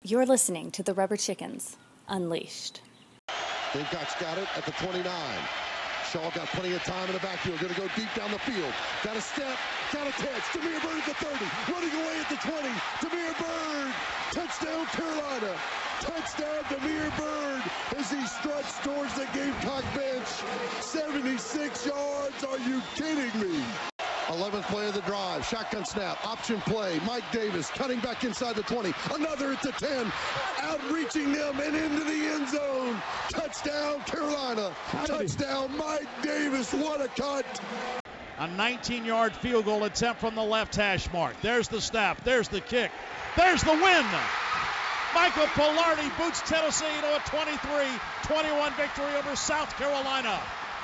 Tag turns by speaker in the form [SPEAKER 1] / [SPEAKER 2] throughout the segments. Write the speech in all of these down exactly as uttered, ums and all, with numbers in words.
[SPEAKER 1] You're listening to the Rubber Chickens Unleashed.
[SPEAKER 2] Gamecocks got it at the twenty-nine. Shaw got plenty of time in the backfield. Going to go deep down the field. Got a step. Got a catch. Damiere Byrd at the thirty. Running away at the twenty. Damiere Byrd. Touchdown Carolina. Touchdown Damiere Byrd as he struts towards the Gamecock bench. seventy-six yards. Are you kidding me? eleventh play of the drive. Shotgun snap. Option play. Mike Davis cutting back inside the twenty. Another at the ten. Outreaching them and into the end zone. Touchdown Carolina. Touchdown Mike Davis. What a cut.
[SPEAKER 3] A nineteen-yard field goal attempt from the left hash mark. There's the snap. There's the kick. There's the win. Michael Palardy boots Tennessee to a twenty-three twenty-one victory over South Carolina.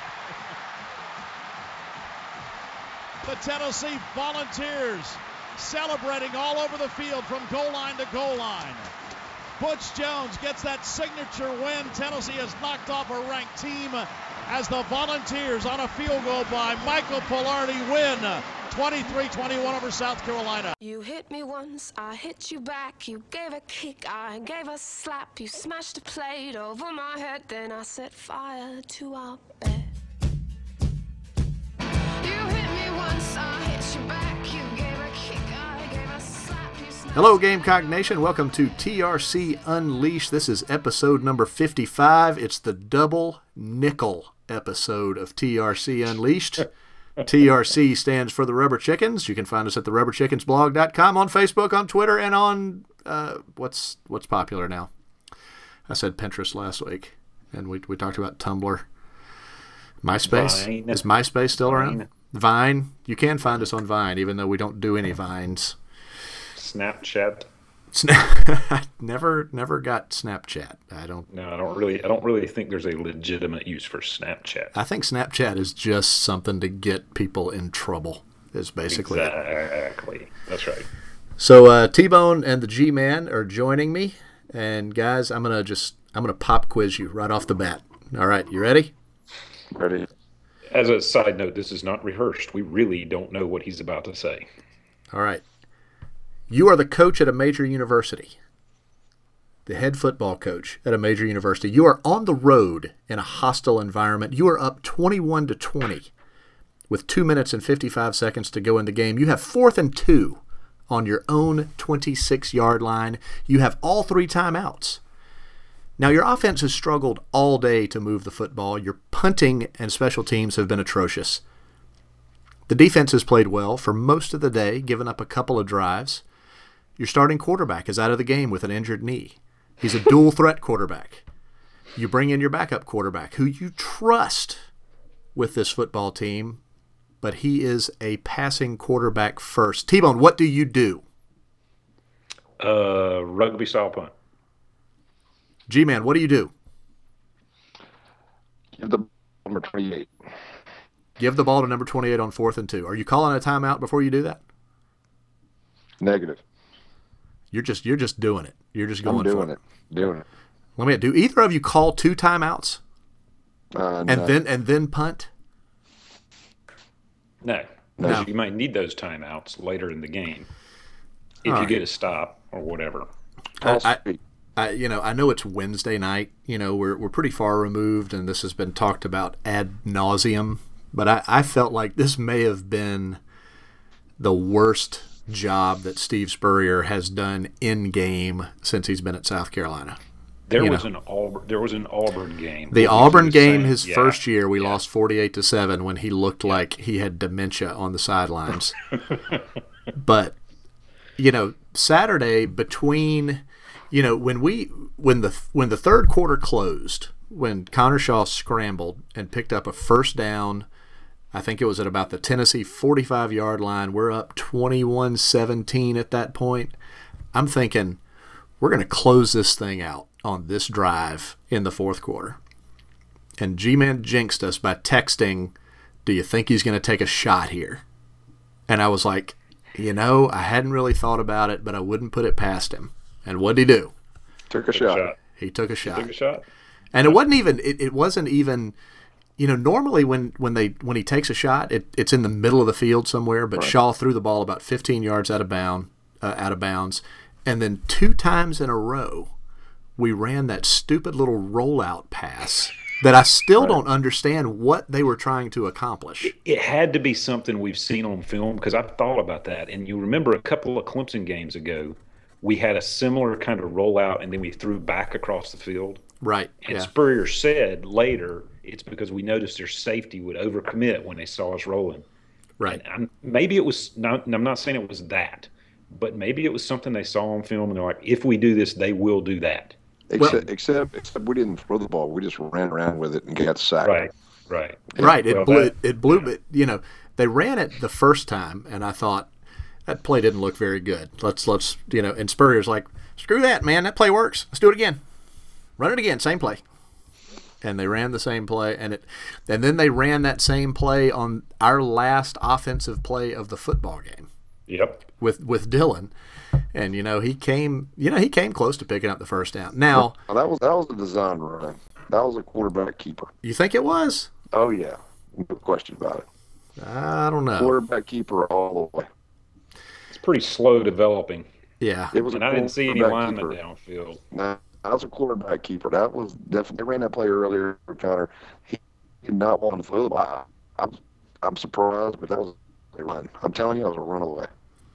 [SPEAKER 3] The Tennessee Volunteers celebrating all over the field from goal line to goal line. Butch Jones gets that signature win. Tennessee has knocked off a ranked team as the Volunteers on a field goal by Michael Palardy win twenty-three twenty-one over South Carolina.
[SPEAKER 4] You hit me once, I hit you back. You gave a kick, I gave a slap. You smashed a plate over my head, then I set fire to our bed.
[SPEAKER 5] Hello, Gamecock Nation. Welcome to T R C Unleashed. This is episode number fifty-five. It's the double nickel episode of T R C Unleashed. T R C stands for the Rubber Chickens. You can find us at the rubber chickens blog dot com, on Facebook, on Twitter, and on uh, what's what's popular now. I said Pinterest last week, and we we talked about Tumblr. MySpace. Vine. Is MySpace still Vine. around? Vine. You can find us on Vine, even though we don't do any Vines.
[SPEAKER 6] Snapchat.
[SPEAKER 5] Snap. I never, never got Snapchat. I don't.
[SPEAKER 6] No, I don't really. I don't really think there's a legitimate use for Snapchat.
[SPEAKER 5] I think Snapchat is just something to get people in trouble. Is basically
[SPEAKER 6] exactly. It. That's right.
[SPEAKER 5] So uh, T-Bone and the G-Man are joining me, and guys, I'm gonna just I'm gonna pop quiz you right off the bat. All right, you ready?
[SPEAKER 6] Ready. As a side note, this is not rehearsed. We really don't know what he's about to say.
[SPEAKER 5] All right. You are the coach at a major university, the head football coach at a major university. You are on the road in a hostile environment. You are up twenty-one to twenty with two minutes and fifty-five seconds to go in the game. You have fourth and two on your own twenty-six-yard line. You have all three timeouts. Now, your offense has struggled all day to move the football. Your punting and special teams have been atrocious. The defense has played well for most of the day, giving up a couple of drives. Your starting quarterback is out of the game with an injured knee. He's a dual-threat quarterback. You bring in your backup quarterback, who you trust with this football team, but he is a passing quarterback first. T-Bone, what do you do?
[SPEAKER 6] Uh, rugby-style punt.
[SPEAKER 5] G-Man, what do you do?
[SPEAKER 7] Give the number twenty-eight.
[SPEAKER 5] Give the ball to number twenty-eight on fourth and two. Are you calling a timeout before you do that?
[SPEAKER 7] Negative.
[SPEAKER 5] You're just you're just doing it. You're just going
[SPEAKER 7] I'm doing
[SPEAKER 5] for
[SPEAKER 7] it. it. Doing it.
[SPEAKER 5] Let me. Do either of you call two timeouts?
[SPEAKER 7] Uh,
[SPEAKER 5] and
[SPEAKER 7] no.
[SPEAKER 5] then and then punt?
[SPEAKER 6] No.
[SPEAKER 5] No.
[SPEAKER 6] Because you might need those timeouts later in the game if
[SPEAKER 5] All
[SPEAKER 6] you
[SPEAKER 5] right.
[SPEAKER 6] get a stop or whatever.
[SPEAKER 5] I, I, I, you know, I know it's Wednesday night. You know, we're we're pretty far removed, and this has been talked about ad nauseum. But I, I felt like this may have been the worst job that Steve Spurrier has done in game since he's been at South Carolina.
[SPEAKER 6] There
[SPEAKER 5] You
[SPEAKER 6] was
[SPEAKER 5] know.
[SPEAKER 6] an Auburn. There was an Auburn game.
[SPEAKER 5] The
[SPEAKER 6] What
[SPEAKER 5] Auburn
[SPEAKER 6] was
[SPEAKER 5] game,
[SPEAKER 6] saying?
[SPEAKER 5] his
[SPEAKER 6] Yeah,
[SPEAKER 5] first year, we
[SPEAKER 6] yeah.
[SPEAKER 5] lost forty-eight to seven when he looked like he had dementia on the sidelines. But you know, Saturday between, you know, when we when the when the third quarter closed, when Connor Shaw scrambled and picked up a first down, I think it was at about the Tennessee forty-five-yard line. We're up twenty-one seventeen at that point. I'm thinking we're going to close this thing out on this drive in the fourth quarter. And G-Man jinxed us by texting, do you think he's going to take a shot here? And I was like, you know, I hadn't really thought about it, but I wouldn't put it past him. And what'd he do?
[SPEAKER 7] Took a
[SPEAKER 6] Took
[SPEAKER 7] shot.
[SPEAKER 6] a shot.
[SPEAKER 5] He took a shot.
[SPEAKER 6] Took a shot.
[SPEAKER 5] And it wasn't even it, it wasn't even you know, normally when, when they when he takes a shot, it, it's in the middle of the field somewhere, but
[SPEAKER 7] Right.
[SPEAKER 5] Shaw threw the ball about fifteen yards out of bound uh, out of bounds. And then two times in a row, we ran that stupid little rollout pass that I still
[SPEAKER 6] Right.
[SPEAKER 5] don't understand what they were trying to accomplish.
[SPEAKER 6] It had to be something we've seen on film because I've thought about that. And you remember a couple of Clemson games ago, we had a similar kind of rollout and then we threw back across the field.
[SPEAKER 5] Right.
[SPEAKER 6] And
[SPEAKER 5] Yeah.
[SPEAKER 6] Spurrier said later it's because we noticed their safety would overcommit when they saw us rolling.
[SPEAKER 5] Right.
[SPEAKER 6] And I'm, maybe it was not, I'm not saying it was that, but maybe it was something they saw on film and they're like, if we do this, they will do that.
[SPEAKER 7] Except, except, except we didn't throw the ball. We just ran around with it and got sacked.
[SPEAKER 6] Right. Right.
[SPEAKER 5] Right. It
[SPEAKER 6] Well,
[SPEAKER 5] blew.
[SPEAKER 6] that-
[SPEAKER 5] It blew. But you know, they ran it the first time, and I thought that play didn't look very good. Let's let's you know. And Spurrier's like, screw that, man. That play works. Let's do it again. Run it again. Same play. And they ran the same play, and it, and then they ran that same play on our last offensive play of the football game
[SPEAKER 6] Yep.
[SPEAKER 5] with with Dylan, and you know he came, you know he came close to picking up the first down. Now,
[SPEAKER 7] Well, that was that was a design run. That was a quarterback keeper.
[SPEAKER 5] you think it was?
[SPEAKER 7] Oh yeah, no question about it.
[SPEAKER 5] I don't know.
[SPEAKER 7] Quarterback keeper all the way.
[SPEAKER 6] It's pretty slow developing.
[SPEAKER 5] Yeah.
[SPEAKER 7] It was
[SPEAKER 6] And
[SPEAKER 7] a
[SPEAKER 6] I didn't see any
[SPEAKER 7] quarterback
[SPEAKER 6] linemen
[SPEAKER 7] keeper.
[SPEAKER 6] downfield.
[SPEAKER 7] No, that was a quarterback keeper. That was definitely. They ran that play earlier, Connor. He did not want to throw the ball. I'm, I'm surprised, but that was a run. I'm telling you, that was a runaway.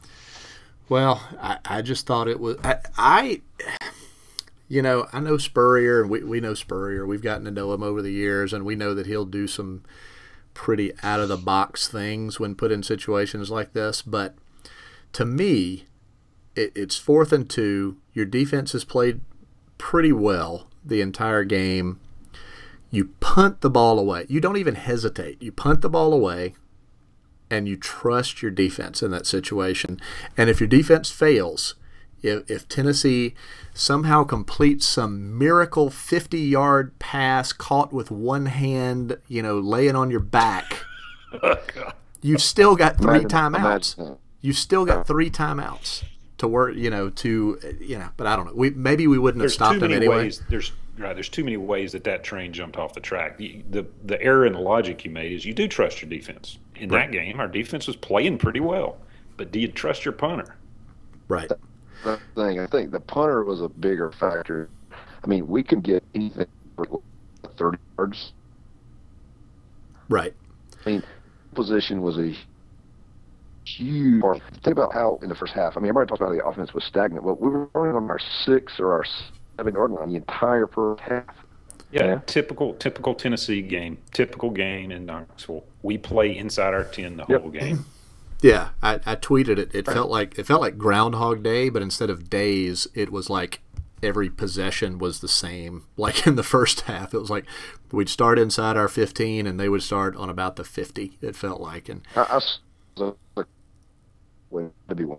[SPEAKER 5] Well, I, I just thought it was I, I you know, I know Spurrier and we, we know Spurrier. We've gotten to know him over the years and we know that he'll do some pretty out of the box things when put in situations like this, but to me it, it's fourth and two. Your defense has played pretty well the entire game. You punt the ball away. You don't even hesitate. You punt the ball away and you trust your defense in that situation. And if your defense fails, if, if Tennessee somehow completes some miracle fifty-yard pass caught with one hand, you know, laying on your back, you've still got three
[SPEAKER 7] Imagine-
[SPEAKER 5] timeouts.
[SPEAKER 7] imagine that.
[SPEAKER 5] You've still got three timeouts to work, you know, to, you know, but I don't know. We Maybe we wouldn't have
[SPEAKER 6] There's
[SPEAKER 5] stopped
[SPEAKER 6] too
[SPEAKER 5] them
[SPEAKER 6] many
[SPEAKER 5] anyway.
[SPEAKER 6] ways. There's right. There's too many ways that that train jumped off the track. The the, the error in the logic you made is you do trust your defense. In that game, our defense was playing pretty well, but do you trust your punter?
[SPEAKER 5] Right.
[SPEAKER 7] The thing, I think the punter was a bigger factor. I mean, we can get even for thirty yards.
[SPEAKER 5] Right.
[SPEAKER 7] I mean, position was a huge part. Think about how in the first half, I mean, everybody talks about the offense was stagnant. Well, we were running on our six or our seven yard line the entire first half.
[SPEAKER 6] Yeah,
[SPEAKER 7] Yeah.
[SPEAKER 6] typical typical Tennessee game. Typical game in Knoxville. We play inside our ten the
[SPEAKER 7] Yep.
[SPEAKER 6] whole game.
[SPEAKER 5] Yeah, I, I tweeted it. It felt like it felt like Groundhog Day, but instead of days, it was like every possession was the same. Like in the first half, it was like we'd start inside our fifteen, and they would start on about the fifty. It felt like, and
[SPEAKER 7] I, I s- so, like, when to be one.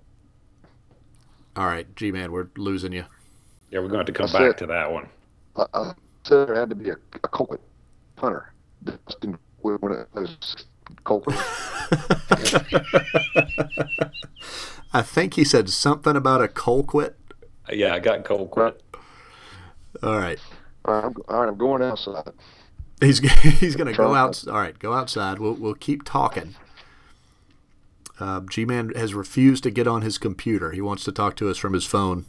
[SPEAKER 5] all right, G-Man, we're losing you.
[SPEAKER 6] Yeah, we're going to have to come
[SPEAKER 7] That's
[SPEAKER 6] back
[SPEAKER 7] it.
[SPEAKER 6] to that one.
[SPEAKER 7] I, I said there had to be a, a culprit punter. Dustin, when it was culprit.
[SPEAKER 5] I think he said something about a Colquitt.
[SPEAKER 6] Yeah, I got cold quit.
[SPEAKER 5] All right,
[SPEAKER 7] All right, I'm, all right, I'm going outside.
[SPEAKER 5] he's he's gonna go
[SPEAKER 7] Try.
[SPEAKER 5] out. All right, go outside. We'll we'll keep talking. Uh, G-Man has refused to get on his computer. He wants to talk to us from his phone.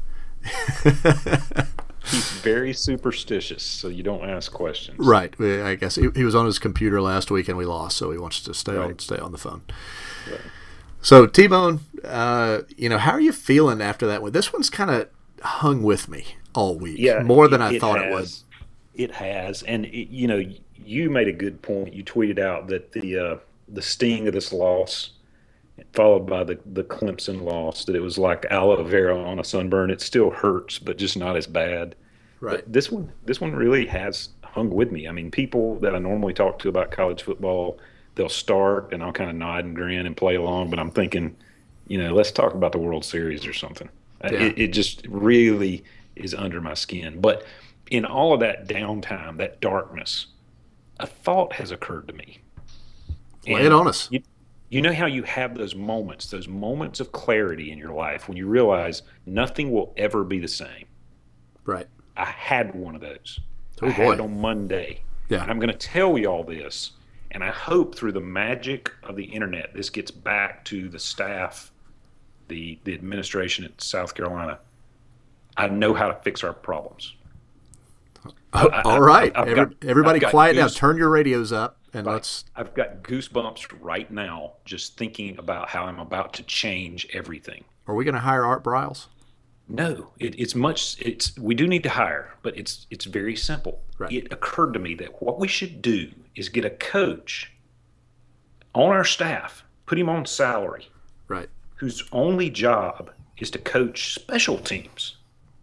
[SPEAKER 6] He's very superstitious, so you don't ask questions.
[SPEAKER 5] Right. We- I guess he, he was on his computer last week and we lost, so he wants to stay on
[SPEAKER 6] Right.
[SPEAKER 5] stay on the phone.
[SPEAKER 6] Right.
[SPEAKER 5] So T-Bone, uh, you know, how are you feeling after that one? This one's kind of hung with me all week,
[SPEAKER 6] Yeah,
[SPEAKER 5] more than I thought it would.
[SPEAKER 6] has. It has, and it, you know, you made a good point. You tweeted out that the uh, the sting of this loss, followed by the the Clemson loss, that it was like aloe vera on a sunburn. It still hurts, but just not as bad.
[SPEAKER 5] Right.
[SPEAKER 6] But this one, this one really has hung with me. I mean, people that I normally talk to about college football, they'll start and I'll kind of nod and grin and play along, but I'm thinking, you know, let's talk about the World Series or something. Uh,
[SPEAKER 5] Yeah.
[SPEAKER 6] It, it just really is under my skin. But in all of that downtime, that darkness, a thought has occurred to me.
[SPEAKER 5] Lay it on us.
[SPEAKER 6] You, you know how you have those moments, those moments of clarity in your life when you realize nothing will ever be the same.
[SPEAKER 5] Right.
[SPEAKER 6] I had one of those.
[SPEAKER 5] Oh,
[SPEAKER 6] I had it
[SPEAKER 5] boy.
[SPEAKER 6] on Monday.
[SPEAKER 5] Yeah.
[SPEAKER 6] And I'm going to tell you all this, and I hope through the magic of the internet this gets back to the staff the the administration at South Carolina, I know how to fix our problems.
[SPEAKER 5] Oh,
[SPEAKER 6] I,
[SPEAKER 5] all right,
[SPEAKER 6] I, I've
[SPEAKER 5] Every,
[SPEAKER 6] got,
[SPEAKER 5] everybody,
[SPEAKER 6] I've got
[SPEAKER 5] quiet
[SPEAKER 6] goose,
[SPEAKER 5] down. Turn your radios up, and
[SPEAKER 6] right.
[SPEAKER 5] let's.
[SPEAKER 6] I've got goosebumps right now just thinking about how I'm about to change everything.
[SPEAKER 5] Are we going to hire Art Briles?
[SPEAKER 6] No, it, it's much. It's we do need to hire, but it's it's very simple.
[SPEAKER 5] Right.
[SPEAKER 6] It occurred to me that what we should do is get a coach on our staff, put him on salary,
[SPEAKER 5] right,
[SPEAKER 6] whose only job is to coach special teams.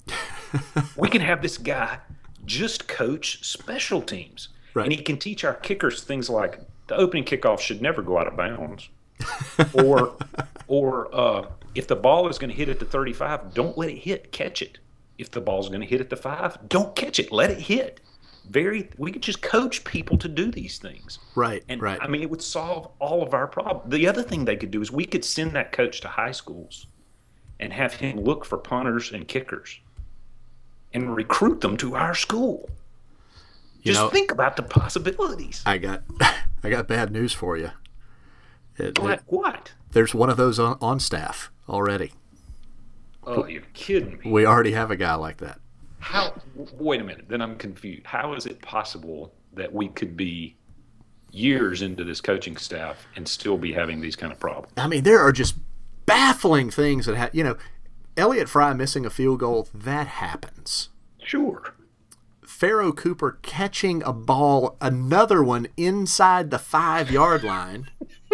[SPEAKER 6] We can have this guy just coach special teams,
[SPEAKER 5] right.
[SPEAKER 6] and he can teach our kickers things like the opening kickoff should never go out of bounds, or or uh, if the ball is going to hit at the thirty-five, don't let it hit, catch it. If the ball is going to hit at the five, don't catch it, let it hit. Very, we could just coach people to do these things.
[SPEAKER 5] Right,
[SPEAKER 6] and
[SPEAKER 5] right.
[SPEAKER 6] I mean, it would solve all of our problems. The other thing they could do is we could send that coach to high schools and have him look for punters and kickers and recruit them to our school.
[SPEAKER 5] You
[SPEAKER 6] Just
[SPEAKER 5] know,
[SPEAKER 6] think about the possibilities.
[SPEAKER 5] I got, I got bad news for you. It,
[SPEAKER 6] What?
[SPEAKER 5] it,
[SPEAKER 6] What?
[SPEAKER 5] there's one of those on, on staff already.
[SPEAKER 6] Oh, you're kidding me.
[SPEAKER 5] We already have a guy like that.
[SPEAKER 6] How? Wait a minute. Then I'm confused. How is it possible that we could be years into this coaching staff and still be having these kind of problems?
[SPEAKER 5] I mean, there are just baffling things that have, you know, Elliott Fry missing a field goal, that happens.
[SPEAKER 6] Sure.
[SPEAKER 5] Pharaoh Cooper catching a ball, another one inside the five-yard line.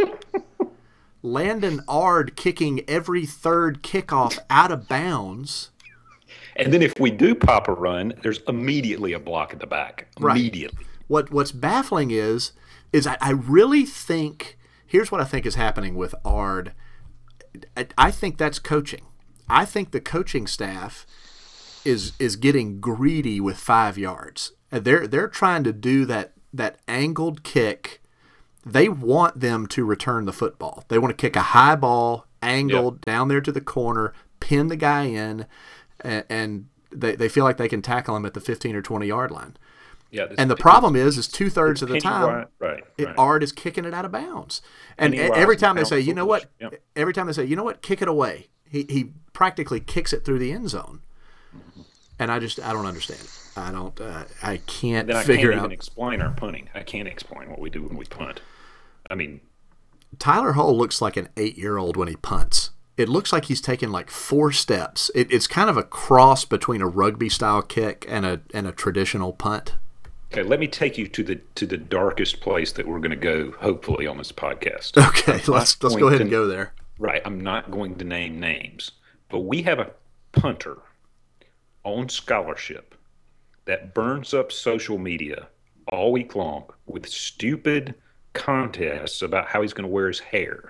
[SPEAKER 5] Landon Ard kicking every third kickoff out of bounds.
[SPEAKER 6] And then if we do pop a run, there's immediately a block at the back. Immediately.
[SPEAKER 5] Right. What What's baffling is, is I, I really think, here's what I think is happening with Ard. I, I think that's coaching. I think the coaching staff is is getting greedy with five yards. They're they're trying to do that that angled kick. They want them to return the football. They want to kick a high ball, angled, yep. down there to the corner, pin the guy in, and, and they, they feel like they can tackle him at the fifteen or twenty-yard line.
[SPEAKER 6] Yeah,
[SPEAKER 5] and the problem is, is two-thirds of the time,
[SPEAKER 6] right, right,
[SPEAKER 5] it,
[SPEAKER 6] right.
[SPEAKER 5] Ard is kicking it out of bounds. And every time they say, you know what, yep. every time they say, you know what, kick it away, he he practically kicks it through the end zone. Mm-hmm. And I just, I don't understand it. I don't, uh, I can't
[SPEAKER 6] then I
[SPEAKER 5] figure
[SPEAKER 6] can't
[SPEAKER 5] out.
[SPEAKER 6] even explain our punting. I can't explain what we do when we punt. I mean,
[SPEAKER 5] Tyler Hull looks like an eight-year-old when he punts. It looks like he's taken like four steps. It, it's kind of a cross between a rugby-style kick and a and a traditional punt.
[SPEAKER 6] Okay, let me take you to the to the darkest place that we're going to go, hopefully, on this podcast.
[SPEAKER 5] Okay, let's let's go ahead and go there.
[SPEAKER 6] Right, I'm not going to name names, but we have a punter on scholarship that burns up social media all week long with stupid contests about how he's going to wear his hair.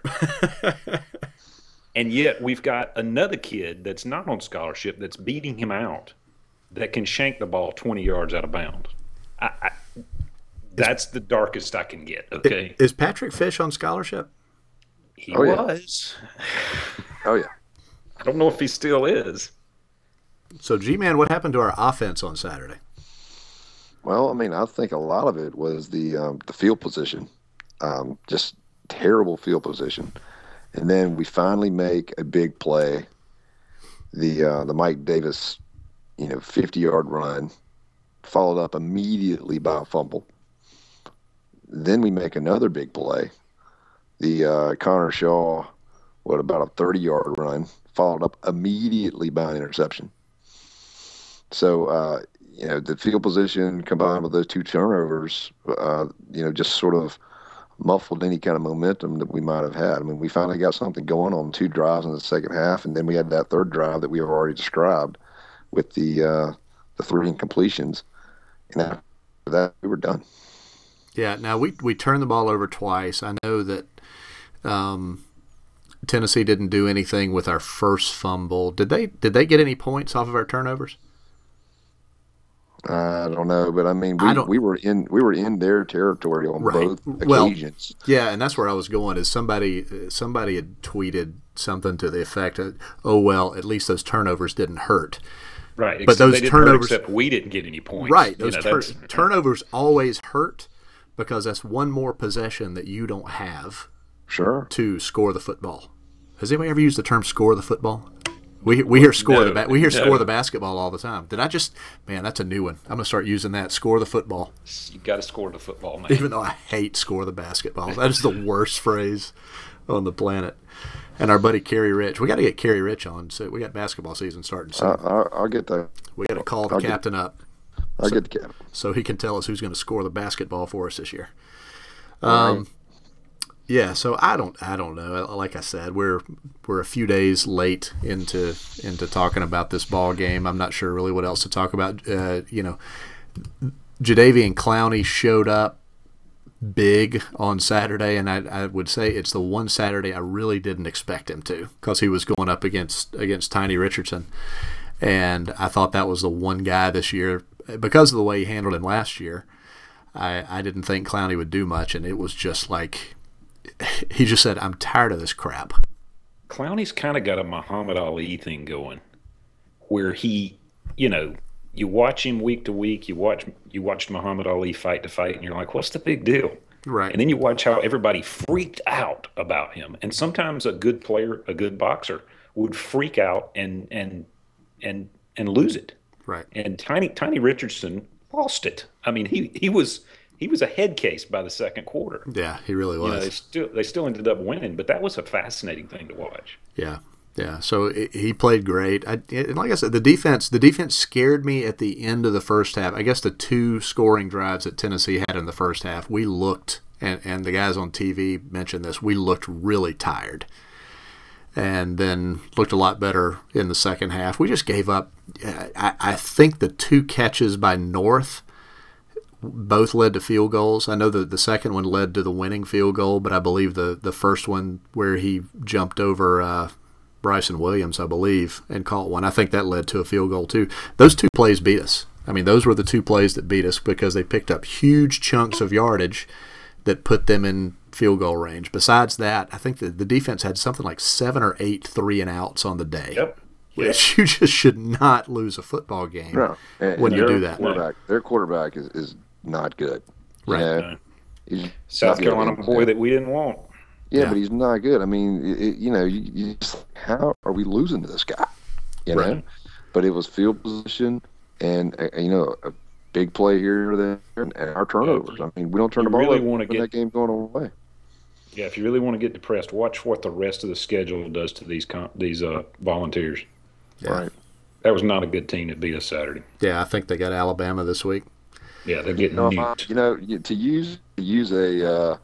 [SPEAKER 6] And yet we've got another kid that's not on scholarship that's beating him out that can shank the ball twenty yards out of bounds. I, I, that's the darkest I can get, okay?
[SPEAKER 5] Is Patrick Fish on scholarship?
[SPEAKER 6] He
[SPEAKER 7] oh,
[SPEAKER 6] was.
[SPEAKER 7] Yeah. Oh, yeah.
[SPEAKER 6] I don't know if he still is.
[SPEAKER 5] So, G-Man, what happened to our offense on Saturday?
[SPEAKER 7] Well, I mean, I think a lot of it was the um, the field position. Um, just terrible field position. And then we finally make a big play, the uh, the Mike Davis, you know, fifty-yard run, followed up immediately by a fumble. Then we make another big play, the uh, Connor Shaw, what, about a thirty-yard run, followed up immediately by an interception. So, uh, you know, the field position combined with those two turnovers, uh, you know, just sort of muffled any kind of momentum that we might have had. I mean, we finally got something going on two drives in the second half, and then we had that third drive that we have already described with the uh, the three incompletions. And after that, we were done.
[SPEAKER 5] Yeah, now we we turned the ball over twice. I know that um, Tennessee didn't do anything with our first fumble. Did they? Did they get any points off of our turnovers?
[SPEAKER 7] I don't know, but I mean, we I we were in we were in their territory on
[SPEAKER 5] right.
[SPEAKER 7] both
[SPEAKER 5] well,
[SPEAKER 7] occasions.
[SPEAKER 5] Yeah, and that's where I was going. Is somebody somebody had tweeted something to the effect of, "Oh well, at least those turnovers didn't hurt."
[SPEAKER 6] Right,
[SPEAKER 5] but those
[SPEAKER 6] they didn't
[SPEAKER 5] turnovers,
[SPEAKER 6] hurt except we didn't get any points.
[SPEAKER 5] Right, those
[SPEAKER 6] you know,
[SPEAKER 5] tur- turnovers always hurt because that's one more possession that you don't have.
[SPEAKER 7] Sure.
[SPEAKER 5] To score the football. Has anybody ever used the term "score the football"? We we hear score
[SPEAKER 6] No,
[SPEAKER 5] the ba- we hear
[SPEAKER 6] no.
[SPEAKER 5] score the basketball all the time. Did I just man? That's a new one. I'm gonna start using that. Score the football.
[SPEAKER 6] You got to score the football, man.
[SPEAKER 5] Even though I hate score the basketball, that is the worst phrase on the planet. And our buddy Kerry Rich, we got to get Kerry Rich on. So we got basketball season starting soon.
[SPEAKER 7] Uh, I'll, I'll get that.
[SPEAKER 5] We got to call the
[SPEAKER 7] I'll
[SPEAKER 5] captain
[SPEAKER 7] get,
[SPEAKER 5] up.
[SPEAKER 7] I'll
[SPEAKER 5] so,
[SPEAKER 7] get the captain
[SPEAKER 5] so he can tell us who's going to score the basketball for us this year.
[SPEAKER 7] All
[SPEAKER 5] Um,
[SPEAKER 7] right.
[SPEAKER 5] yeah. So I don't, I don't know. Like I said, we're we're a few days late into into talking about this ball game. I'm not sure really what else to talk about. Uh, you know, Jadeveon Clowney showed up big on Saturday, and I, I would say it's the one Saturday I really didn't expect him to, because he was going up against against Tiny Richardson, and I thought that was the one guy this year, because of the way he handled him last year. I, I didn't think Clowney would do much, and it was just like he just said, "I'm tired of this crap."
[SPEAKER 6] Clowney's kind of got a Muhammad Ali thing going, where he, you know, you watch him week to week. You watch you watched Muhammad Ali fight to fight, and you're like, "What's the big deal?"
[SPEAKER 5] Right.
[SPEAKER 6] And then you watch how everybody freaked out about him. And sometimes a good player, a good boxer, would freak out and and and and lose it.
[SPEAKER 5] Right.
[SPEAKER 6] And Tiny Tiny Richardson lost it. I mean, he he was he was a head case by the second quarter.
[SPEAKER 5] Yeah, he really
[SPEAKER 6] You know,
[SPEAKER 5] was.
[SPEAKER 6] they still they still ended up winning, but that was a fascinating thing to watch.
[SPEAKER 5] Yeah, yeah. So it, he played great. I, and like I said, the defense the defense scared me at the end of the first half. I guess the two scoring drives that Tennessee had in the first half, we looked, and, and the guys on T V mentioned this, we looked really tired. And then looked a lot better in the second half. We just gave up. I, I think the two catches by North both led to field goals. I know that the second one led to the winning field goal, but I believe the, the first one where he jumped over uh, Bryson Williams, I believe, and caught one, I think that led to a field goal too. Those two plays beat us. I mean, those were the two plays that beat us, because they picked up huge chunks of yardage that put them in field goal range. Besides that, I think that the defense had something like seven or eight three and outs on the day.
[SPEAKER 6] Yep.
[SPEAKER 5] Which you just should not lose a football game
[SPEAKER 7] No. And,
[SPEAKER 5] when
[SPEAKER 7] and
[SPEAKER 5] you
[SPEAKER 7] their
[SPEAKER 5] do that.
[SPEAKER 7] Quarterback, their quarterback is, is not good. You
[SPEAKER 5] Right.
[SPEAKER 7] know?
[SPEAKER 6] No.
[SPEAKER 7] He's
[SPEAKER 6] South
[SPEAKER 7] not good.
[SPEAKER 6] Carolina boy that we didn't want.
[SPEAKER 7] Yeah,
[SPEAKER 5] Yeah.
[SPEAKER 7] but he's not good. I mean, it, you know, you, you just, how are we losing to this guy? You know,
[SPEAKER 6] Right.
[SPEAKER 7] but it was field position and uh, you know a big play here or there, and, and our turnovers. I mean, we don't turn
[SPEAKER 6] You
[SPEAKER 7] the ball
[SPEAKER 6] really
[SPEAKER 7] over
[SPEAKER 6] wanna
[SPEAKER 7] when
[SPEAKER 6] get-
[SPEAKER 7] that game going away.
[SPEAKER 6] Yeah, if you really want to get depressed, watch what the rest of the schedule does to these com- these uh, Volunteers.
[SPEAKER 5] Yeah.
[SPEAKER 7] Right.
[SPEAKER 6] That was not a good team that beat us Saturday.
[SPEAKER 5] Yeah, I think they got Alabama this week.
[SPEAKER 6] Yeah, they're getting
[SPEAKER 7] No, if I-
[SPEAKER 6] nuked.
[SPEAKER 7] you know, you- to use to use a uh,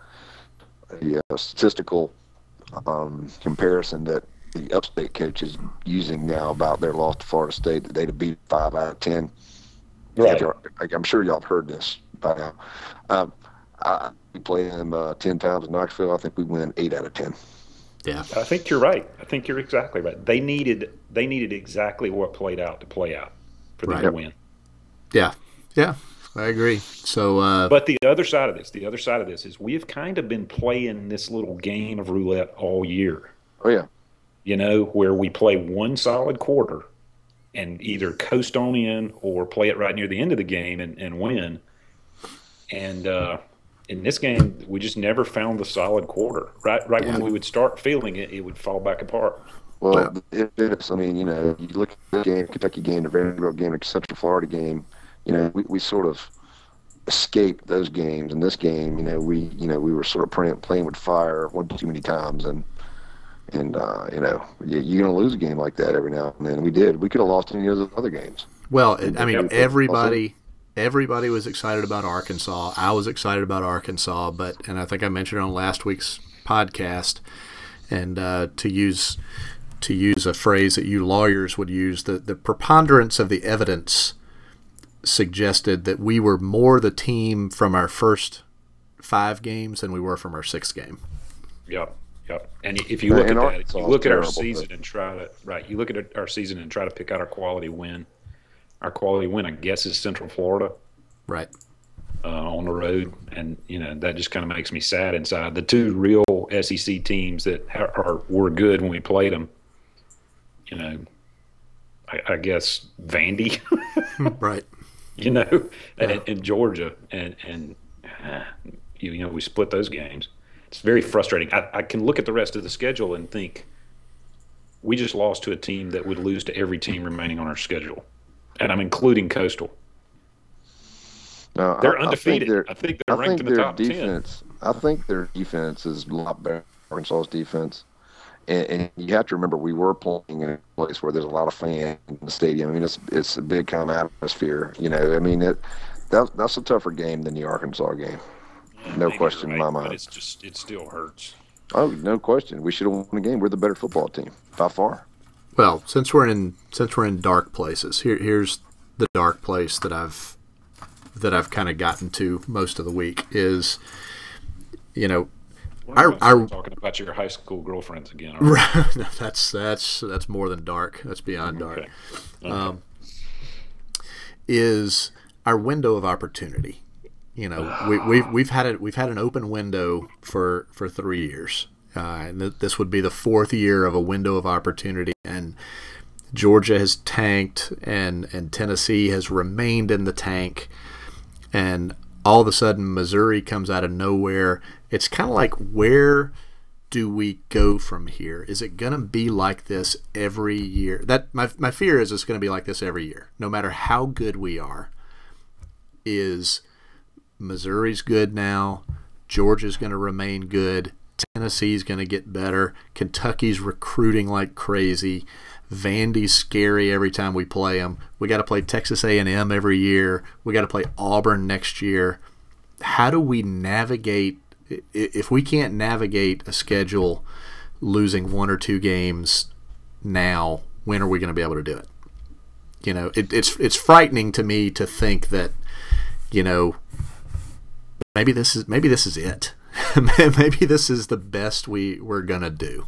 [SPEAKER 7] a uh, statistical um, comparison that the upstate coach is using now about their loss to Florida State, that they'd have beat five out of ten.
[SPEAKER 6] Right.
[SPEAKER 7] I'm sure y'all have heard this by now. Um, I, we played them uh, ten times in Knoxville. I think we win eight out of ten.
[SPEAKER 5] Yeah.
[SPEAKER 6] I think you're right. I think you're exactly right. They needed they needed exactly what played out to play out for them
[SPEAKER 5] Right.
[SPEAKER 6] to win.
[SPEAKER 5] Yeah. Yeah. I agree. So, uh,
[SPEAKER 6] But the other side of this, the other side of this is we have kind of been playing this little game of roulette all year.
[SPEAKER 7] Oh yeah,
[SPEAKER 6] You know, where we play one solid quarter and either coast on in or play it right near the end of the game and, and win. And uh, in this game, we just never found the solid quarter. Right, right
[SPEAKER 5] Yeah.
[SPEAKER 6] when we would start feeling it, it would fall back apart.
[SPEAKER 7] well, it is. I mean, you know, you look at the game, Kentucky game, the Vanderbilt game, the Central Florida game. You know, we, we sort of escaped those games. In this game, you know, we you know we were sort of playing, playing with fire one too many times, and and uh, you know you, you're going to lose a game like that every now and then. We did. We could have lost any of those other games.
[SPEAKER 5] well, it, I mean,
[SPEAKER 6] Yep.
[SPEAKER 5] everybody, everybody was excited about Arkansas. I was excited about Arkansas, but, and I think I mentioned it on last week's podcast, and uh, to use, to use a phrase that you lawyers would use, the, the preponderance of the evidence suggested that we were more the team from our first five games than we were from our sixth game.
[SPEAKER 6] Yep, yep. And if you look
[SPEAKER 7] And
[SPEAKER 6] at that, if
[SPEAKER 7] Arkansas
[SPEAKER 6] you
[SPEAKER 7] is
[SPEAKER 6] look at our
[SPEAKER 7] terrible,
[SPEAKER 6] season
[SPEAKER 7] but-
[SPEAKER 6] and try to right, you look at our season and try to pick out our quality win. Our quality win, I guess, is Central Florida
[SPEAKER 5] Right.
[SPEAKER 6] uh, on the road, and you know that just kind of makes me sad inside. The two real S E C teams that are, are were good when we played them, you know, I, I guess Vandy,
[SPEAKER 5] Right.
[SPEAKER 6] you know,
[SPEAKER 5] Yeah.
[SPEAKER 6] and, and Georgia, and and uh, you, you know we split those games. It's very frustrating. I, I can look at the rest of the schedule and think, we just lost to a team that would lose to every team remaining on our schedule, and I'm including Coastal.
[SPEAKER 7] No,
[SPEAKER 6] They're
[SPEAKER 7] I,
[SPEAKER 6] undefeated.
[SPEAKER 7] I think,
[SPEAKER 6] I think they're
[SPEAKER 7] I
[SPEAKER 6] ranked
[SPEAKER 7] think
[SPEAKER 6] in the
[SPEAKER 7] their
[SPEAKER 6] top
[SPEAKER 7] defense. I think their defense is a lot better than Arkansas's defense. And, and you have to remember, we were playing in a place where there's a lot of fans in the stadium. I mean, it's it's a big kind of atmosphere. You know, I mean, it that, that's a tougher game than the Arkansas game.
[SPEAKER 6] ten.
[SPEAKER 7] No
[SPEAKER 6] Maybe
[SPEAKER 7] question
[SPEAKER 6] you're
[SPEAKER 7] in
[SPEAKER 6] right,
[SPEAKER 7] my
[SPEAKER 6] but
[SPEAKER 7] mind.
[SPEAKER 6] it's just it still hurts.
[SPEAKER 7] Oh, no question. We should have won the game. We're the better football team by far.
[SPEAKER 5] Well, since we're in since we're in dark places, here here's the dark place that I've that I've kind of gotten to most of the week is, you know,
[SPEAKER 6] We're
[SPEAKER 5] our,
[SPEAKER 6] not
[SPEAKER 5] our
[SPEAKER 6] talking about your high school girlfriends again. Are we?
[SPEAKER 5] no, that's that's that's more than dark. That's beyond dark.
[SPEAKER 6] Okay. Okay.
[SPEAKER 5] Um, is our window of opportunity. You know, we, we've we've had it. We've had an open window for for three years, uh, and th- this would be the fourth year of a window of opportunity. And Georgia has tanked, and and Tennessee has remained in the tank, and all of a sudden Missouri comes out of nowhere. It's kind of like, where do we go from here? Is it going to be like this every year? That my my fear is it's going to be like this every year, no matter how good we are. Is Missouri's good now. Georgia's going to remain good. Tennessee's going to get better. Kentucky's recruiting like crazy. Vandy's scary every time we play them. We got to play Texas A and M every year. We got to play Auburn next year. How do we navigate? If we can't navigate a schedule losing one or two games now, when are we going to be able to do it? You know, it, it's it's frightening to me to think that, you know, maybe this is maybe this is it. Maybe this is the best we we're gonna do.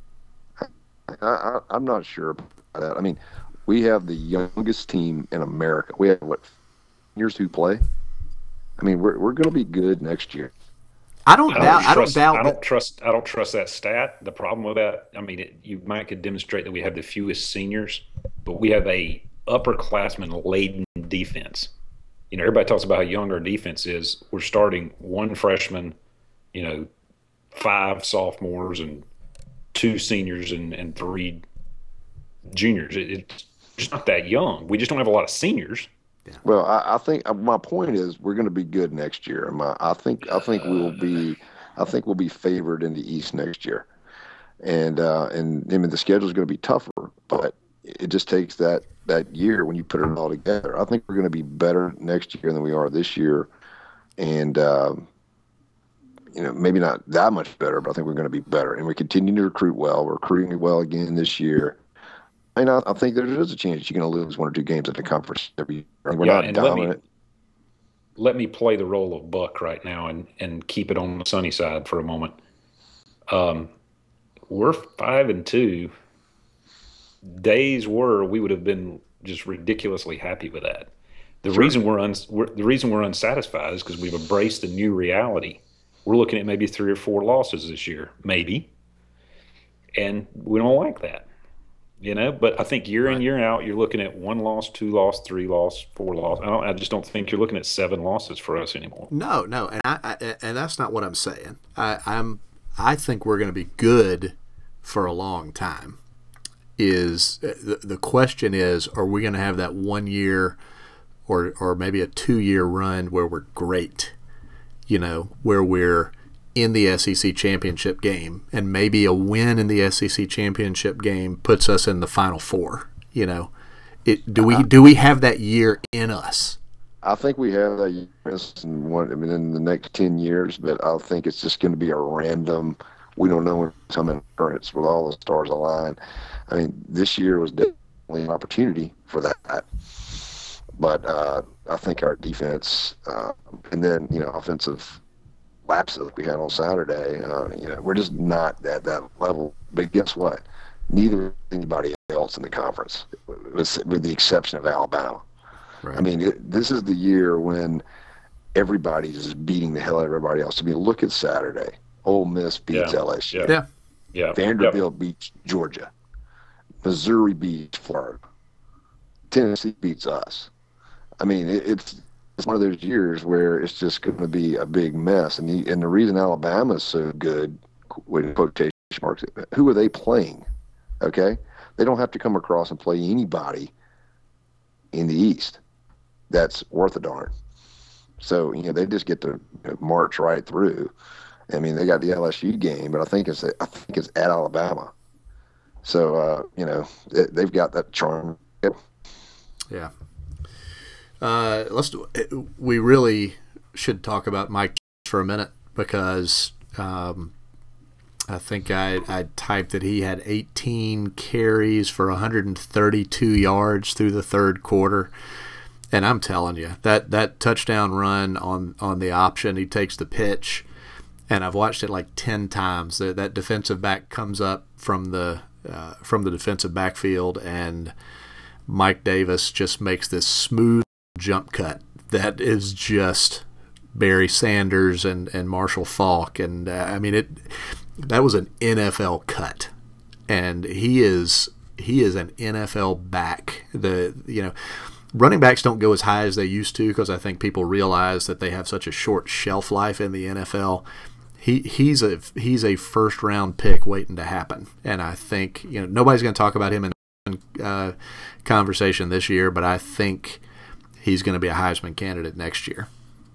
[SPEAKER 7] I, I, I'm not sure about that. I mean, we have the youngest team in America. We have what years who play? I mean, we're we're going to be good next year.
[SPEAKER 5] I don't
[SPEAKER 6] I
[SPEAKER 5] doubt.
[SPEAKER 6] don't
[SPEAKER 5] I don't
[SPEAKER 6] trust.
[SPEAKER 5] doubt.
[SPEAKER 6] I
[SPEAKER 5] that-
[SPEAKER 6] don't trust. I don't trust that stat. The problem with that, I mean, it, you might could demonstrate that we have the fewest seniors, but we have a upperclassman laden defense. You know, everybody talks about how young our defense is. We're starting one freshman, you know, five sophomores and two seniors and, and three juniors. It, it's just not that young. We just don't have a lot of seniors.
[SPEAKER 7] Well, I, I think uh, my point is we're going to be good next year. And my, I think I think we'll be I think we'll be favored in the East next year. And uh, and I mean the schedule is going to be tougher, but it just takes that that year when you put it all together. I think we're going to be better next year than we are this year, and um, you know maybe not that much better, but I think we're going to be better. And we continue to recruit well. We're recruiting well again this year. And I, I think there is a chance you're going to lose one or two games at the conference every year. I mean, we're
[SPEAKER 6] Yeah,
[SPEAKER 7] not
[SPEAKER 6] and
[SPEAKER 7] dominant.
[SPEAKER 6] let me let me play the role of Buck right now and and keep it on the sunny side for a moment. Um, we're five and two. Days were we would have been just ridiculously happy with that. The
[SPEAKER 7] Sure.
[SPEAKER 6] reason we're, uns we're the reason we're unsatisfied is because we've embraced the new reality. We're looking at maybe three or four losses this year, maybe, and we don't like that. You know, but I think year in, year out, you're looking at one loss, two loss, three loss, four loss. I, don't, I just don't think you're looking at seven losses for us anymore.
[SPEAKER 5] No, no, and I, I and that's not what I'm saying. I, I'm I think we're going to be good for a long time. Is the, the question is, are we going to have that one year or or maybe a two year run where we're great? You know, where we're in the S E C championship game, and maybe a win in the S E C championship game puts us in the Final Four. You know, it do we do we have that year in us?
[SPEAKER 7] I think we have that year in one. I mean, in the next ten years, but I think it's just going to be a random. We don't know when it's coming occurrence with all the stars aligned. I mean, this year was definitely an opportunity for that. But uh, I think our defense, uh, and then you know, offensive lapses like we had on Saturday, uh, you know, we're just not at that level. But guess what? Neither anybody else in the conference, with, with the exception of Alabama.
[SPEAKER 5] Right.
[SPEAKER 7] I mean, it, this is the year when everybody's just beating the hell out of everybody else. I mean, look at Saturday. Ole Miss beats
[SPEAKER 6] Yeah.
[SPEAKER 7] L S U.
[SPEAKER 6] Yeah.
[SPEAKER 5] Yeah.
[SPEAKER 6] Yeah,
[SPEAKER 7] Vanderbilt
[SPEAKER 6] Yep.
[SPEAKER 7] beats Georgia. Missouri beats Florida. Tennessee beats us. I mean, it, it's it's one of those years where it's just going to be a big mess. And the, and the reason Alabama is so good, with quotation marks, who are they playing? Okay, they don't have to come across and play anybody in the East that's worth a darn. So, you know, they just get to you know, march right through. I mean, they got the L S U game, but I think it's I think it's at Alabama. So, uh, you know, it, they've got that charm.
[SPEAKER 5] Yeah. Uh, let's. We really should talk about Mike for a minute because um, I think I, I typed that he had eighteen carries for one hundred thirty-two yards through the third quarter. And I'm telling you, that, that touchdown run on, on the option, he takes the pitch, and I've watched it like ten times. That, that defensive back comes up from the uh, from the defensive backfield, and Mike Davis just makes this smooth jump cut that is just Barry Sanders and, and Marshall Faulk. And, uh, I mean, it that was an N F L cut. And he is he is an N F L back. The you know, running backs don't go as high as they used to because I think people realize that they have such a short shelf life in the N F L. He he's a he's a first round pick waiting to happen, and I think you know nobody's going to talk about him in uh, conversation this year, but I think he's going to be a Heisman candidate next year.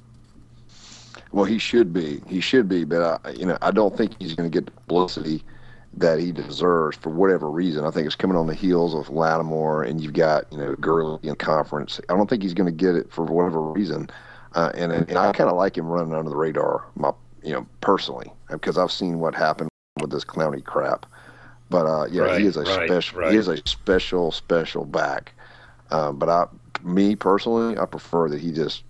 [SPEAKER 7] Well, he should be. He should be, but I, you know I don't think he's going to get the publicity that he deserves for whatever reason. I think it's coming on the heels of Lattimore, and you've got you know Gurley in conference. I don't think he's going to get it for whatever reason, uh, and and I kind of like him running under the radar. My you know personally because I've seen what happened with this Clowney crap. But uh, yeah,
[SPEAKER 6] right,
[SPEAKER 7] he is a
[SPEAKER 6] right,
[SPEAKER 7] special.
[SPEAKER 6] right.
[SPEAKER 7] He is a special, special back. Uh, but I, me personally, I prefer that he just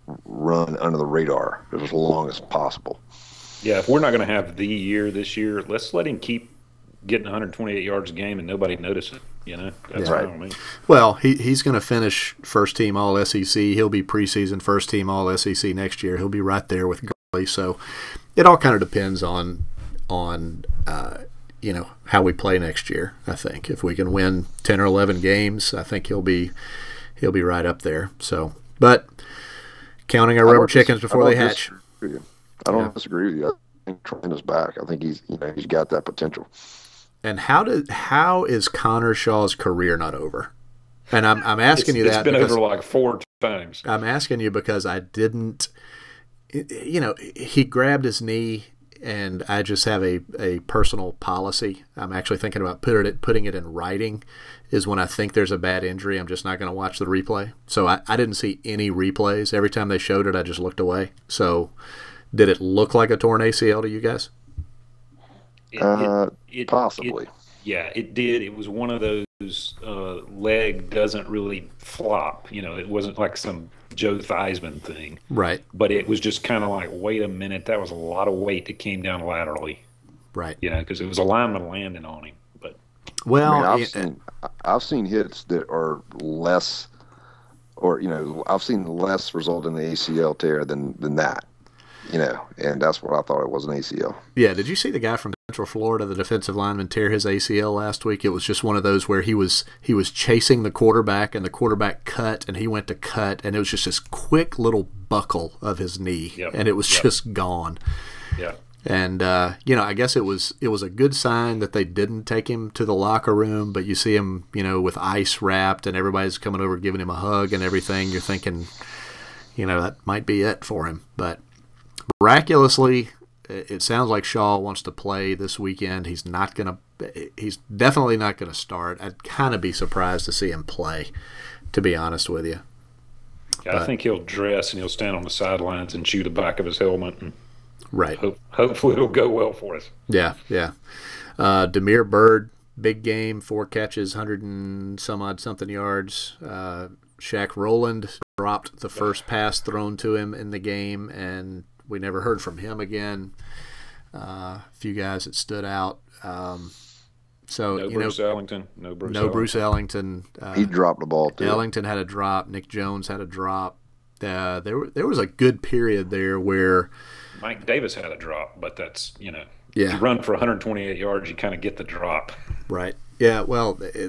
[SPEAKER 7] run under the radar as long as possible.
[SPEAKER 6] Yeah, if we're not going to have the year this year, let's let him keep getting one hundred twenty-eight yards a game and nobody notice it. You know, that's
[SPEAKER 7] Yeah.
[SPEAKER 6] right. I mean.
[SPEAKER 5] Well, he he's going to finish first team All S E C. He'll be preseason first team All S E C next year. He'll be right there with Gurley. So it all kind of depends on on. Uh, you know, how we play next year. I think if we can win ten or eleven games, I think he'll be he'll be right up there. So, but counting our
[SPEAKER 7] I
[SPEAKER 5] rubber
[SPEAKER 7] don't
[SPEAKER 5] chickens
[SPEAKER 7] dis-
[SPEAKER 5] before
[SPEAKER 7] I
[SPEAKER 5] they
[SPEAKER 7] don't
[SPEAKER 5] hatch.
[SPEAKER 7] disagree with you. I don't
[SPEAKER 5] Yeah.
[SPEAKER 7] disagree with you. I think Trent is back. I think he's you know he's got that potential.
[SPEAKER 5] And how did how is Connor Shaw's career not over? And I'm I'm asking
[SPEAKER 6] It's,
[SPEAKER 5] you
[SPEAKER 6] it's
[SPEAKER 5] that
[SPEAKER 6] been
[SPEAKER 5] because
[SPEAKER 6] over like four times.
[SPEAKER 5] I'm asking you because I didn't. You know, he grabbed his knee. And I just have a, a personal policy. I'm actually thinking about putting it putting it in writing is when I think there's a bad injury, I'm just not going to watch the replay. So I, I didn't see any replays. Every time they showed it, I just looked away. So did it look like a torn A C L to you guys?
[SPEAKER 6] It,
[SPEAKER 7] Uh,
[SPEAKER 6] it, it,
[SPEAKER 7] possibly.
[SPEAKER 6] It, yeah, it did. It was one of those uh, leg doesn't really flop. You know, it wasn't like some Joe Theismann thing.
[SPEAKER 5] Right.
[SPEAKER 6] But it was just kind of like, wait a minute, that was a lot of weight that came down laterally.
[SPEAKER 5] Right.
[SPEAKER 6] You know, because it was a lineman landing on him. But
[SPEAKER 5] Well,
[SPEAKER 7] I mean, I've
[SPEAKER 5] it-
[SPEAKER 7] seen I've seen hits that are less, or you know, I've seen less result in the A C L tear than than that. You know, and that's what I thought it was an A C L.
[SPEAKER 5] yeah, did you see the guy from Central Florida, the defensive lineman, tear his A C L last week? It was just one of those where he was he was chasing the quarterback, and the quarterback cut, and he went to cut, and it was just this quick little buckle of his knee,
[SPEAKER 6] Yep.
[SPEAKER 5] and it was
[SPEAKER 6] Yep.
[SPEAKER 5] just gone.
[SPEAKER 6] yeah,
[SPEAKER 5] And uh, you know, I guess it was it was a good sign that they didn't take him to the locker room. But you see him, you know, with ice wrapped, and everybody's coming over giving him a hug and everything. You're thinking, you know, that might be it for him. But miraculously, it sounds like Shaw wants to play this weekend. He's not gonna. He's definitely not gonna start. I'd kind of be surprised to see him play, to be honest with you.
[SPEAKER 6] yeah
[SPEAKER 5] But-
[SPEAKER 6] I think he'll dress and he'll stand on the sidelines and chew the back of his helmet, and
[SPEAKER 5] Right.
[SPEAKER 6] hope, hopefully it'll go well for us.
[SPEAKER 5] Yeah, yeah. Uh, Demir Bird, big game, four catches, hundred and some odd something yards. Uh, Shaq Rowland dropped the first pass thrown to him in the game, and we never heard from him again. Uh, a few guys that stood out. Um, so
[SPEAKER 6] No
[SPEAKER 5] you
[SPEAKER 6] Bruce
[SPEAKER 5] know,
[SPEAKER 6] Ellington. No Bruce.
[SPEAKER 5] no
[SPEAKER 6] Ellington.
[SPEAKER 5] Bruce Ellington. Uh,
[SPEAKER 7] He dropped the ball too.
[SPEAKER 5] Ellington had a drop. Nick Jones had a drop. Uh, there, were- there was a good period there where.
[SPEAKER 6] Mike Davis had a drop, but that's you know,
[SPEAKER 5] Yeah.
[SPEAKER 6] if you run for one hundred twenty-eight yards, you kind of get the drop.
[SPEAKER 5] Right. Yeah. Well, th- there was a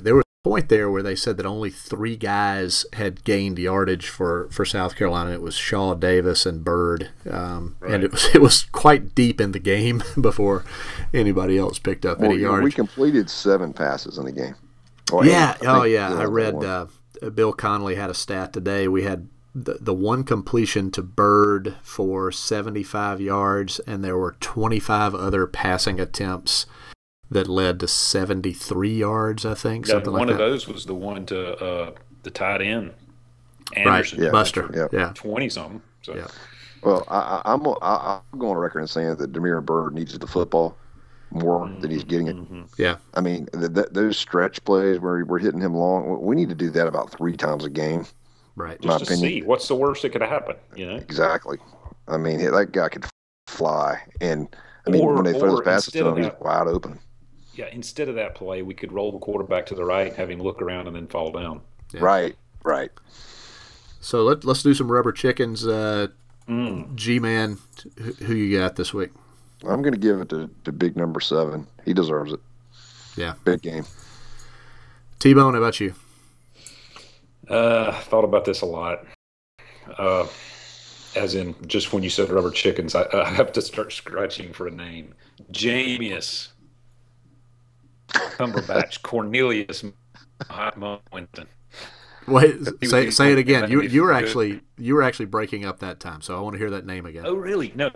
[SPEAKER 5] point there where they said that only three guys had gained yardage for, for South Carolina. It was Shaw, Davis, and Byrd, um, right. and it was it was quite deep in the game before anybody else picked up well, any yardage.
[SPEAKER 7] We completed seven passes in the game.
[SPEAKER 5] Oh yeah, eight, oh yeah. I read uh, Bill Connolly had a stat today. We had the the one completion to Byrd for seventy-five yards, and there were twenty-five other passing attempts that led to seventy-three yards, I think.
[SPEAKER 6] Yeah,
[SPEAKER 5] something
[SPEAKER 6] one
[SPEAKER 5] like
[SPEAKER 6] of
[SPEAKER 5] that.
[SPEAKER 6] those was the one to uh, the tight end,
[SPEAKER 5] Anderson. Right, yeah. Buster.
[SPEAKER 7] Yeah,
[SPEAKER 5] yeah.
[SPEAKER 6] twenty-something. So.
[SPEAKER 7] Yeah. Well, I, I'm I, I'm going on record and saying that Damiere Byrd needs the football more mm-hmm. than he's getting it.
[SPEAKER 5] Mm-hmm. Yeah.
[SPEAKER 7] I mean, th- th- those stretch plays where we're hitting him long, we need to do that about three times a game.
[SPEAKER 5] Right.
[SPEAKER 6] Just to opinion. see what's the worst that could happen, you know?
[SPEAKER 7] Exactly. I mean, that guy could fly. And, I mean,
[SPEAKER 6] or,
[SPEAKER 7] when they throw those passes to him, that, he's wide open.
[SPEAKER 6] Yeah, instead of that play, we could roll the quarterback to the right, have him look around, and then fall down.
[SPEAKER 5] Yeah.
[SPEAKER 7] Right, right.
[SPEAKER 5] So let, let's do some rubber chickens. Uh,
[SPEAKER 6] mm.
[SPEAKER 5] G-Man, who you got this week?
[SPEAKER 7] I'm going to give it to, to big number seven. He deserves it.
[SPEAKER 5] Yeah.
[SPEAKER 7] Big game.
[SPEAKER 5] T-Bone, how about you?
[SPEAKER 6] Uh, I thought about this a lot. Uh, as in, just when you said rubber chickens, I, I have to start scratching for a name. Jameis Cumberbatch Cornelius Winston.
[SPEAKER 5] Wait, say say it again. You you were actually you were actually breaking up that time, so I want to hear that name again.
[SPEAKER 6] Oh, really? No.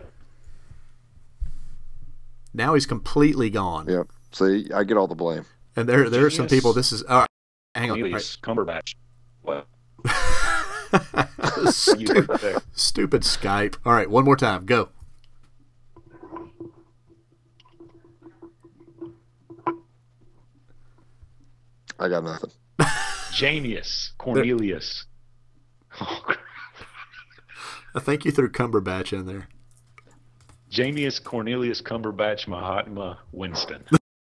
[SPEAKER 5] Now he's completely gone.
[SPEAKER 7] Yep. See, I get all the blame.
[SPEAKER 5] And there there are some people. This is. Uh, hang on.
[SPEAKER 6] Cornelius Cumberbatch. What?
[SPEAKER 5] stupid, stupid Skype. All right, one more time. Go.
[SPEAKER 7] I got nothing.
[SPEAKER 6] Jameis Cornelius. Oh,
[SPEAKER 5] I think you threw Cumberbatch in there.
[SPEAKER 6] Jameis Cornelius Cumberbatch Mahatma Winston.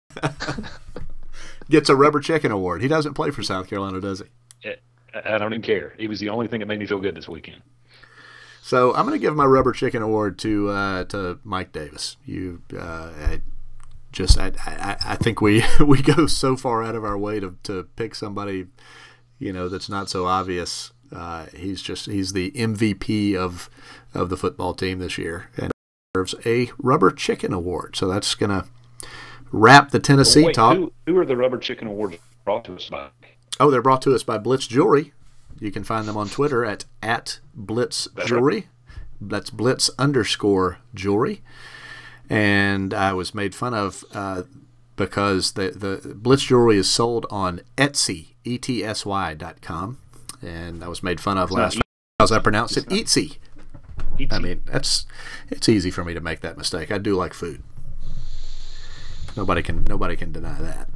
[SPEAKER 5] Gets a rubber chicken award. He doesn't play for South Carolina, does he?
[SPEAKER 6] I don't even care. He was the only thing that made me feel good this weekend.
[SPEAKER 5] So I'm going to give my rubber chicken award to uh, to Mike Davis. You uh, I just I, I I think we we go so far out of our way to to pick somebody, you know, that's not so obvious. Uh, he's just he's the M V P of of the football team this year and deserves a rubber chicken award. So that's going to wrap the Tennessee
[SPEAKER 6] wait,
[SPEAKER 5] talk.
[SPEAKER 6] Who, who are the rubber chicken awards brought to us by?
[SPEAKER 5] Oh, they're brought to us by Blitz Jewelry. You can find them on Twitter at, at Blitz
[SPEAKER 6] That's
[SPEAKER 5] Jewelry.
[SPEAKER 6] Right.
[SPEAKER 5] That's Blitz underscore Jewelry. And I was made fun of uh, because the, the Blitz Jewelry is sold on Etsy, E T S Y dot com. And I was made fun of
[SPEAKER 6] it's
[SPEAKER 5] last week because I pronounced it Etsy. I mean, that's it's easy for me to make that mistake. I do like food. Nobody can nobody can deny that.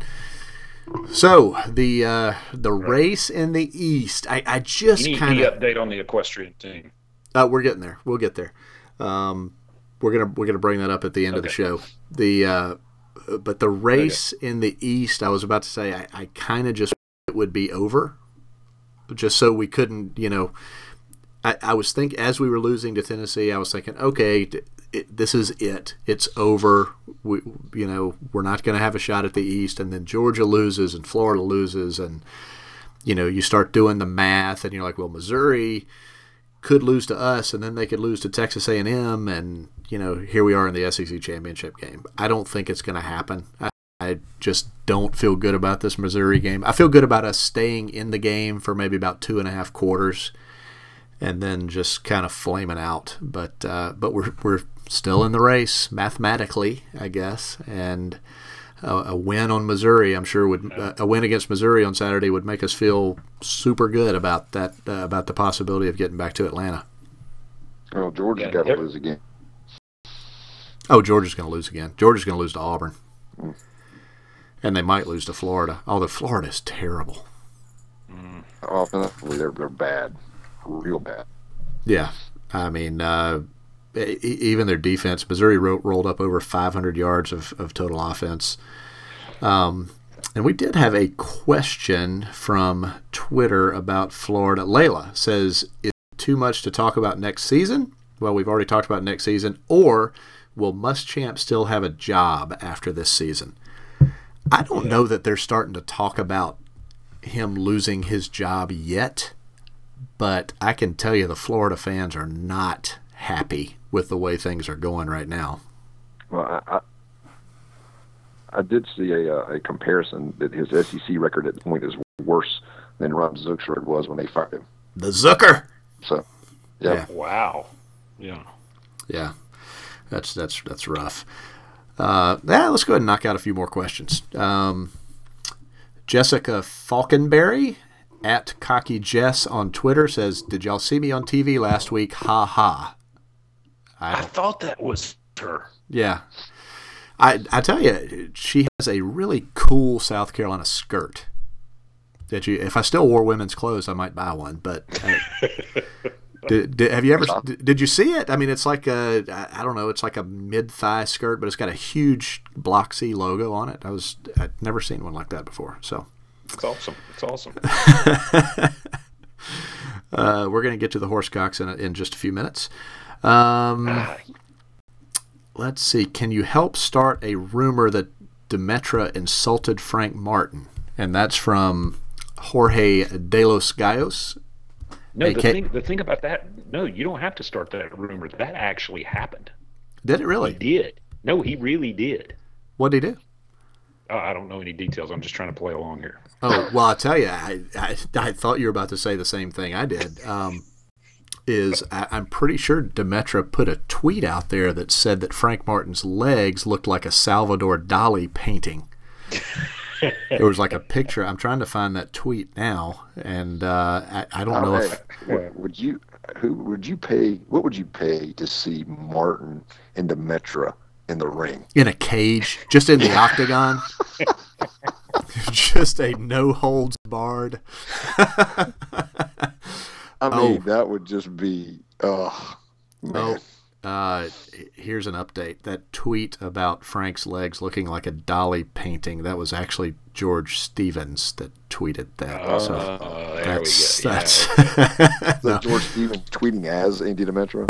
[SPEAKER 5] So the uh, the right. race in the East, I, I just kind
[SPEAKER 6] of update on the equestrian team.
[SPEAKER 5] Uh, we're getting there. We'll get there. Um, we're gonna we're gonna bring that up at the end okay. of the show. The uh, but the race okay. in the East, I was about to say, I, I kind of just it would be over, just so we couldn't, you know. I, I was think as we were losing to Tennessee, I was thinking, okay, it, this is it. It's over. We, you know, we're not going to have a shot at the East, and then Georgia loses and Florida loses, and you know, you start doing the math, and you're like, well, Missouri could lose to us, and then they could lose to Texas A and M, and you know, here we are in the S E C championship game. I don't think it's going to happen. I, I just don't feel good about this Missouri game. I feel good about us staying in the game for maybe about two and a half quarters, and then just kind of flaming out. But uh, but we're we're still in the race mathematically, I guess, and a, a win on Missouri, I'm sure would uh, a win against Missouri on Saturday would make us feel super good about that uh, about the possibility of getting back to Atlanta.
[SPEAKER 7] Oh, Georgia's yeah, got to lose again.
[SPEAKER 5] Oh, Georgia's going to lose again. Georgia's going to lose to Auburn, mm. and they might lose to Florida. Although Florida's terrible.
[SPEAKER 7] Mm. Offensively, they're they're bad. Real bad.
[SPEAKER 5] Yeah, I mean, uh, e- even their defense. Missouri ro- rolled up over five hundred yards of, of total offense. Um, and we did have a question from Twitter about Florida. Layla says, "Is it too much to talk about next season?" Well, we've already talked about next season. Or will Muschamp still have a job after this season? I don't know that they're starting to talk about him losing his job yet, but I can tell you the Florida fans are not happy with the way things are going right now.
[SPEAKER 7] Well, I, I, I did see a, a comparison that his S E C record at the point is worse than Rob Zook's record was when they fired him.
[SPEAKER 5] The Zooker.
[SPEAKER 7] So, yeah.
[SPEAKER 5] Yeah.
[SPEAKER 6] Wow. Yeah.
[SPEAKER 5] Yeah. That's that's that's rough. Uh, yeah, let's go ahead and knock out a few more questions. Um, Jessica Falkenberry at Cocky Jess on Twitter says, "Did y'all see me on T V last week? Ha ha." I,
[SPEAKER 6] I thought that was her.
[SPEAKER 5] Yeah. I I tell you, she has a really cool South Carolina skirt. That you, if I still wore women's clothes, I might buy one. But uh, did, did, have you ever? Did, did you see it? I mean, it's like a I don't know. It's like a mid thigh skirt, but it's got a huge Block C logo on it. I was I'd never seen one like that before. So
[SPEAKER 6] it's awesome. It's awesome.
[SPEAKER 5] uh, we're gonna get to the Horsecocks in in just a few minutes. Um, let's see. Can you help start a rumor that Demetra insulted Frank Martin? And that's from Jorge de los Gallos.
[SPEAKER 6] No,
[SPEAKER 5] A
[SPEAKER 6] the
[SPEAKER 5] K-
[SPEAKER 6] thing the thing about that, no, you don't have to start that rumor. That actually happened.
[SPEAKER 5] Did it really?
[SPEAKER 6] He did. No, he really did.
[SPEAKER 5] What did he do?
[SPEAKER 6] Uh, I don't know any details. I'm just trying to play along here.
[SPEAKER 5] Oh, well, I'll tell you, I, I, I thought you were about to say the same thing I did. Um, is I, I'm pretty sure Demetra put a tweet out there that said that Frank Martin's legs looked like a Salvador Dali painting. There was like a picture. I'm trying to find that tweet now, and uh, I, I don't know
[SPEAKER 7] Oh,
[SPEAKER 5] if
[SPEAKER 7] hey, would- would you who would you pay? What would you pay to see Martin and Demetra in the ring?
[SPEAKER 5] in a cage, just in the octagon, just a no holds barred.
[SPEAKER 7] I mean,
[SPEAKER 5] Oh.
[SPEAKER 7] that would just be oh man.
[SPEAKER 5] Oh, uh, here's an update. That tweet about Frank's legs looking like a Dali painting, that was actually George Stevens that tweeted that. so
[SPEAKER 6] Uh, there
[SPEAKER 5] that's,
[SPEAKER 6] we go. Yeah,
[SPEAKER 5] that's,
[SPEAKER 7] So
[SPEAKER 5] no.
[SPEAKER 7] George Stevens tweeting as Andy Demetra.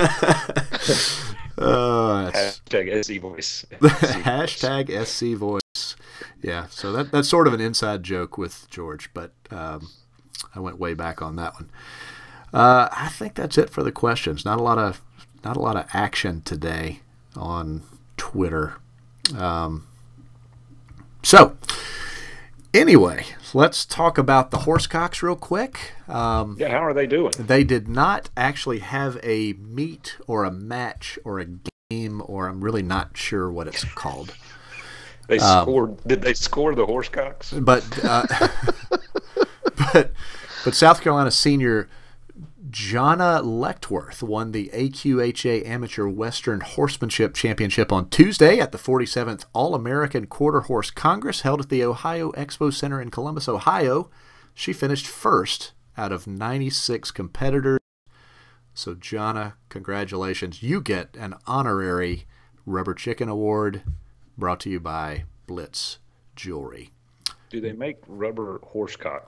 [SPEAKER 5] uh, that's
[SPEAKER 6] Hashtag S E voice.
[SPEAKER 5] hashtag S C voice. Yeah, so that that's sort of an inside joke with George, but um, I went way back on that one. Uh, I think that's it for the questions. Not a lot of not a lot of action today on Twitter. Um, so anyway, let's talk about the Horsecocks real quick. Um,
[SPEAKER 6] Yeah, how are they doing?
[SPEAKER 5] they did not actually have a meet or a match or a game, or I'm really not sure what it's called.
[SPEAKER 6] They
[SPEAKER 5] Um,
[SPEAKER 6] scored. Did they score the Horsecocks?
[SPEAKER 5] But uh, but but South Carolina senior Jonna Lechtworth won the A Q H A Amateur Western Horsemanship Championship on Tuesday at the forty-seventh All-American Quarter Horse Congress held at the Ohio Expo Center in Columbus, Ohio. She finished first out of ninety-six competitors. So, Jonna, congratulations. You get an honorary Rubber Chicken Award brought to you by Blitz Jewelry.
[SPEAKER 6] Do they make rubber horsecocks?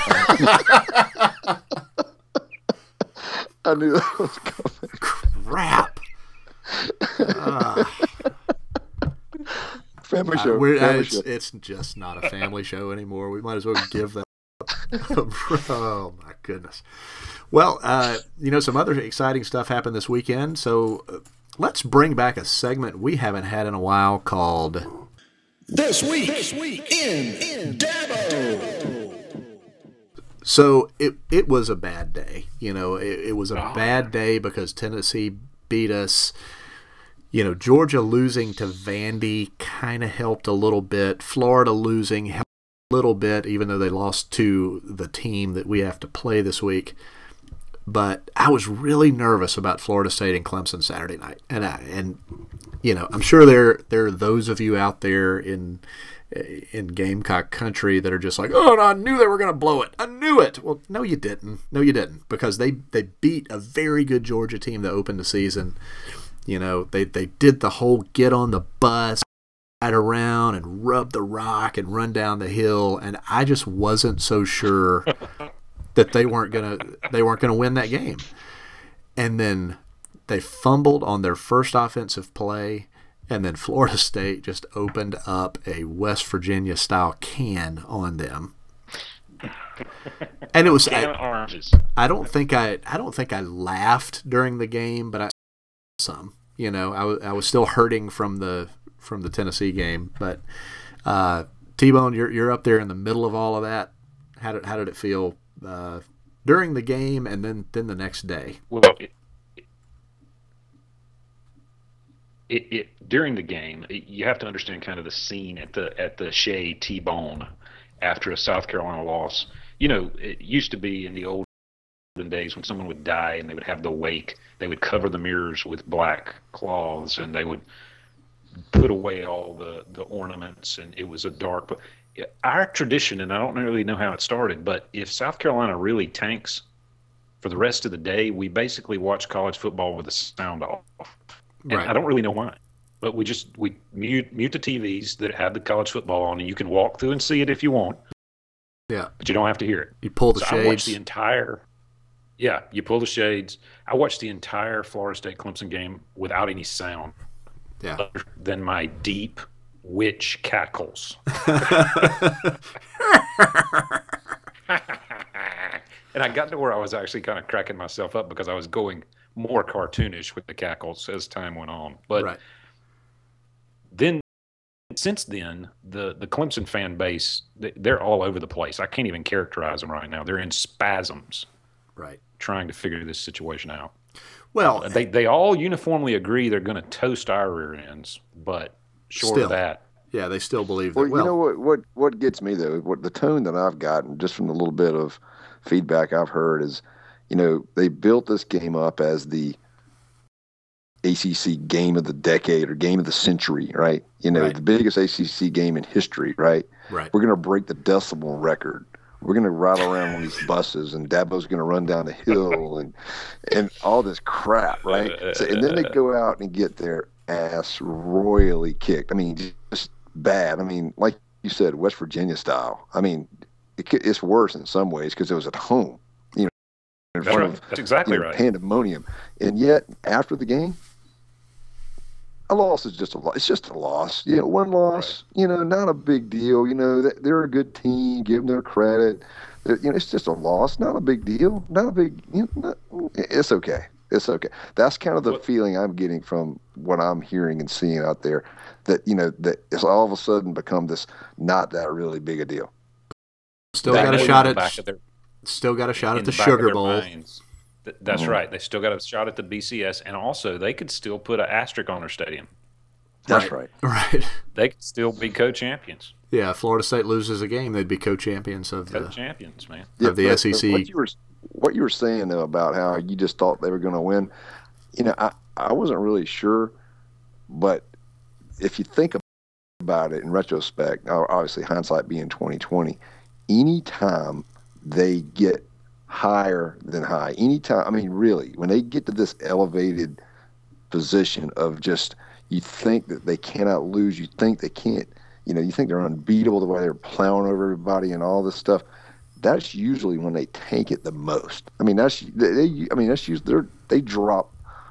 [SPEAKER 7] I knew that was coming.
[SPEAKER 5] Crap. Uh,
[SPEAKER 7] Family
[SPEAKER 5] Uh,
[SPEAKER 7] show.
[SPEAKER 5] we're, uh,
[SPEAKER 7] family
[SPEAKER 5] it's,
[SPEAKER 7] show.
[SPEAKER 5] it's just not a family show anymore. We might as well give that up. Oh, my goodness. Well, uh, you know, some other exciting stuff happened this weekend. So uh, let's bring back a segment we haven't had in a while called
[SPEAKER 2] This week, this week in, in Dabo.
[SPEAKER 5] So it it was a bad day. You know, it, it was a
[SPEAKER 6] Oh.
[SPEAKER 5] bad day because Tennessee beat us. You know, Georgia losing to Vandy kind of helped a little bit. Florida losing helped a little bit, even though they lost to the team that we have to play this week. But I was really nervous about Florida State and Clemson Saturday night, and I, and you know, I'm sure there there are those of you out there in in Gamecock country that are just like, oh, no, I knew they were going to blow it. I knew it. Well, no, you didn't. No, you didn't, because they they beat a very good Georgia team that opened the season. You know, they they did the whole get on the bus, ride around and rub the rock and run down the hill, and I just wasn't so sure that they weren't gonna they weren't gonna win that game. And then they fumbled on their first offensive play, and then Florida State just opened up a West Virginia style can on them. And it was
[SPEAKER 6] Can
[SPEAKER 5] I,
[SPEAKER 6] of oranges.
[SPEAKER 5] I don't think I I don't think I laughed during the game, but I some. You know, I was I was still hurting from the from the Tennessee game, but uh, T-Bone, you're you're up there in the middle of all of that. How did how did it feel uh, during the game and then, then the next day?
[SPEAKER 6] Well, it, it, it during the game, it, you have to understand kind of the scene at the at the Shea T-Bone after a South Carolina loss. You know, it used to be in the old days when someone would die and they would have the wake, they would cover the mirrors with black cloths and they would put away all the, the ornaments, and it was a dark. But our tradition, and I don't really know how it started, but if South Carolina really tanks for the rest of the day, we basically watch college football with the sound off. And
[SPEAKER 5] Right.
[SPEAKER 6] I don't really know why, but we just we mute mute the T Vs that have the college football on, and you can walk through and see it if you want,
[SPEAKER 5] Yeah,
[SPEAKER 6] but you don't have to hear it.
[SPEAKER 5] you pull the
[SPEAKER 6] So I watched
[SPEAKER 5] shades.
[SPEAKER 6] the entire. Yeah, you pull the shades. I watched the entire Florida State Clemson game without any sound,
[SPEAKER 5] Yeah,
[SPEAKER 6] other than my deep witch cackles. And I got to where I was actually kind of cracking myself up because I was going more cartoonish with the cackles as time went on. But
[SPEAKER 5] right.
[SPEAKER 6] then, since then, the, the Clemson fan base, they- they're all over the place. I can't even characterize them right now. They're in spasms
[SPEAKER 5] Right.
[SPEAKER 6] trying to figure this situation out.
[SPEAKER 5] Well,
[SPEAKER 6] They they all uniformly agree they're going to toast our rear ends, but short
[SPEAKER 5] Still.
[SPEAKER 6] of that,
[SPEAKER 5] yeah, they still believe that.
[SPEAKER 7] Well,
[SPEAKER 5] Well,
[SPEAKER 7] you know what, what what gets me though, what the tone that I've gotten just from the little bit of feedback I've heard is, you know, they built this game up as the A C C game of the decade or game of the century, right? You know,
[SPEAKER 5] Right.
[SPEAKER 7] the biggest A C C game in history, right?
[SPEAKER 5] right.
[SPEAKER 7] We're going to break the decibel record. We're going to rattle around on these buses, and Dabo's going to run down the hill, and and all this crap, right? So, and then they go out and get their ass royally kicked. I mean, just bad. I mean, like you said, West Virginia style. I mean, it, it's worse in some ways because it was at home, you know, in
[SPEAKER 6] that's,
[SPEAKER 7] front
[SPEAKER 6] right.
[SPEAKER 7] of
[SPEAKER 6] That's exactly
[SPEAKER 7] you know,
[SPEAKER 6] right.
[SPEAKER 7] pandemonium. And yet, after the game, a loss is just a loss. It's just a loss. You know, one loss, you know, not a big deal. You know, they- they're a good team. Give them their credit. They're- You know, it's just a loss. Not a big deal. Not a big, you know, not, it's okay. It's okay. That's kind of the
[SPEAKER 6] What-
[SPEAKER 7] feeling I'm getting from what I'm hearing and seeing out there, that, you know, that it's all of a sudden become this not that really big a deal.
[SPEAKER 5] Still
[SPEAKER 6] They
[SPEAKER 5] got a
[SPEAKER 6] know
[SPEAKER 5] shot
[SPEAKER 6] in the
[SPEAKER 5] at.
[SPEAKER 6] back of their-
[SPEAKER 5] Still got a shot
[SPEAKER 6] in
[SPEAKER 5] at the
[SPEAKER 6] back of
[SPEAKER 5] Sugar
[SPEAKER 6] their
[SPEAKER 5] Bowl.
[SPEAKER 6] minds. Th- That's
[SPEAKER 7] Mhm.
[SPEAKER 6] right. They still got a shot at the B C S, and also they could still put an asterisk on their stadium.
[SPEAKER 7] That's right.
[SPEAKER 5] Right.
[SPEAKER 6] They could still be co-champions.
[SPEAKER 5] Yeah, if Florida State loses a game, they'd be co-champions of the.
[SPEAKER 6] Co-champions, man.
[SPEAKER 5] Of the
[SPEAKER 7] but-
[SPEAKER 5] S E C.
[SPEAKER 7] but What you were, what you were saying though about how you just thought they were going to win, you know, I, I wasn't really sure, but if you think about it in retrospect, now obviously hindsight being twenty twenty, anytime they get higher than high, anytime, I mean, really, when they get to this elevated position of just, you think that they cannot lose, you think they can't, you know, you think they're unbeatable the way they're plowing over everybody and all this stuff. That's usually when they tank it the most. I mean, that's they. they I mean, that's usually they they drop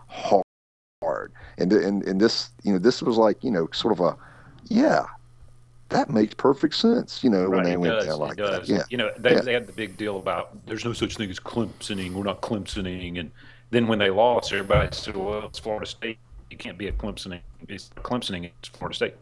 [SPEAKER 7] hard, and and and this, you know, this was like, you know, sort of a, yeah, that makes perfect sense. You know, when
[SPEAKER 6] Right,
[SPEAKER 7] they
[SPEAKER 6] it
[SPEAKER 7] went
[SPEAKER 6] does,
[SPEAKER 7] down
[SPEAKER 6] it
[SPEAKER 7] like that.
[SPEAKER 6] does.
[SPEAKER 7] Yeah,
[SPEAKER 6] You know, they,
[SPEAKER 7] Yeah.
[SPEAKER 6] they had the big deal about there's no such thing as Clemsoning. We're not Clemsoning. And then when they lost, everybody said, well, it's Florida State. You can't be a Clemsoning. It's Clemsoning. It's Florida State.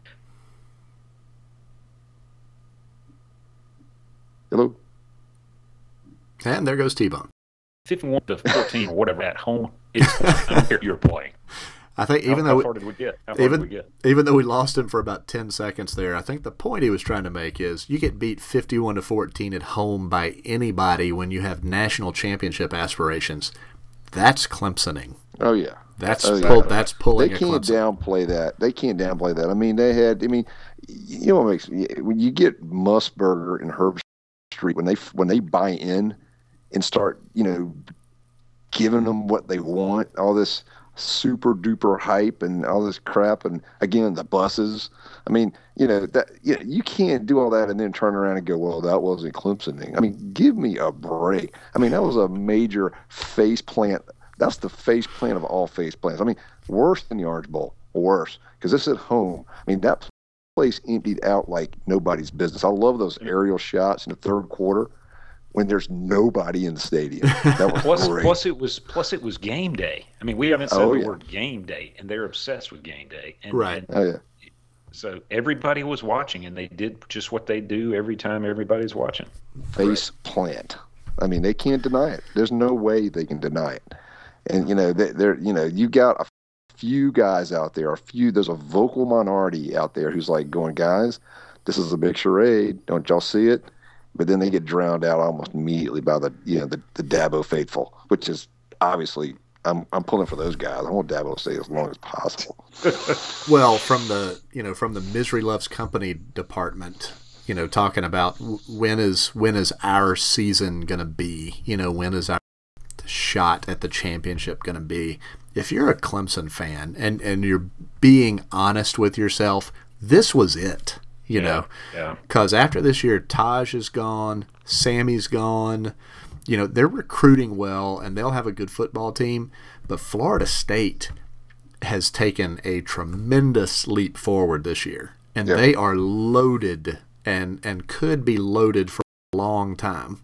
[SPEAKER 7] hello.
[SPEAKER 5] And there goes T-Bone.
[SPEAKER 6] fifty-one to fourteen or whatever at home. It's, I don't care if you're playing.
[SPEAKER 5] I think even
[SPEAKER 6] how,
[SPEAKER 5] though
[SPEAKER 6] how
[SPEAKER 5] we,
[SPEAKER 6] far did we get? How far
[SPEAKER 5] even
[SPEAKER 6] did we get?
[SPEAKER 5] even though we lost him for about ten seconds there, I think the point he was trying to make is you get beat fifty-one to fourteen at home by anybody when you have national championship aspirations. That's Clemsoning.
[SPEAKER 7] Oh yeah.
[SPEAKER 5] That's
[SPEAKER 7] Oh, yeah.
[SPEAKER 5] pull, that's pulling
[SPEAKER 7] They
[SPEAKER 5] a
[SPEAKER 7] can't
[SPEAKER 5] Clemson.
[SPEAKER 7] downplay that. They can't downplay that. I mean, they had. I mean, you know what makes when you get Musburger and Herb Street when they when they buy in and start, you know, giving them what they want, all this super duper hype and all this crap, and again the buses. I mean, you know that you, know, you can't do all that and then turn around and go, well, that wasn't Clemsoning. I mean, give me a break. I mean, that was a major face plant. That's the face plant of all face plants. I mean, worse than the Orange Bowl, worse, because it's at home. I mean, that place emptied out like nobody's business. I love those aerial shots in the third quarter. when there's nobody in the stadium. That was
[SPEAKER 6] plus,
[SPEAKER 7] great.
[SPEAKER 6] plus it was plus it was game day. I mean, we haven't said
[SPEAKER 7] Oh,
[SPEAKER 6] the
[SPEAKER 7] yeah.
[SPEAKER 6] word game day, and they're obsessed with game day. And,
[SPEAKER 5] Right.
[SPEAKER 6] and
[SPEAKER 7] Oh yeah.
[SPEAKER 6] so everybody was watching, and they did just what they do every time everybody's watching.
[SPEAKER 7] Face plant. I mean, they can't deny it. There's no way they can deny it. And you know, they, they're you know, you got a few guys out there, a few. There's a vocal minority out there who's like going, guys, this is a big charade. Don't y'all see it? But then they get drowned out almost immediately by the you know the, the Dabo faithful, which is obviously I'm I'm pulling for those guys. I want Dabo to stay as long as possible.
[SPEAKER 5] Well, from the you know from the Misery Loves Company department, you know, talking about when is when is our season gonna be? You know, when is our shot at the championship gonna be? If you're a Clemson fan and and you're being honest with yourself, this was it. You
[SPEAKER 6] Yeah,
[SPEAKER 5] know,
[SPEAKER 6] yeah.
[SPEAKER 5] because after this year, Taj is gone, Sammy's gone. You know, they're recruiting well, and they'll have a good football team. But Florida State has taken a tremendous leap forward this year, and
[SPEAKER 7] Yeah.
[SPEAKER 5] they are loaded and and could be loaded for a long time.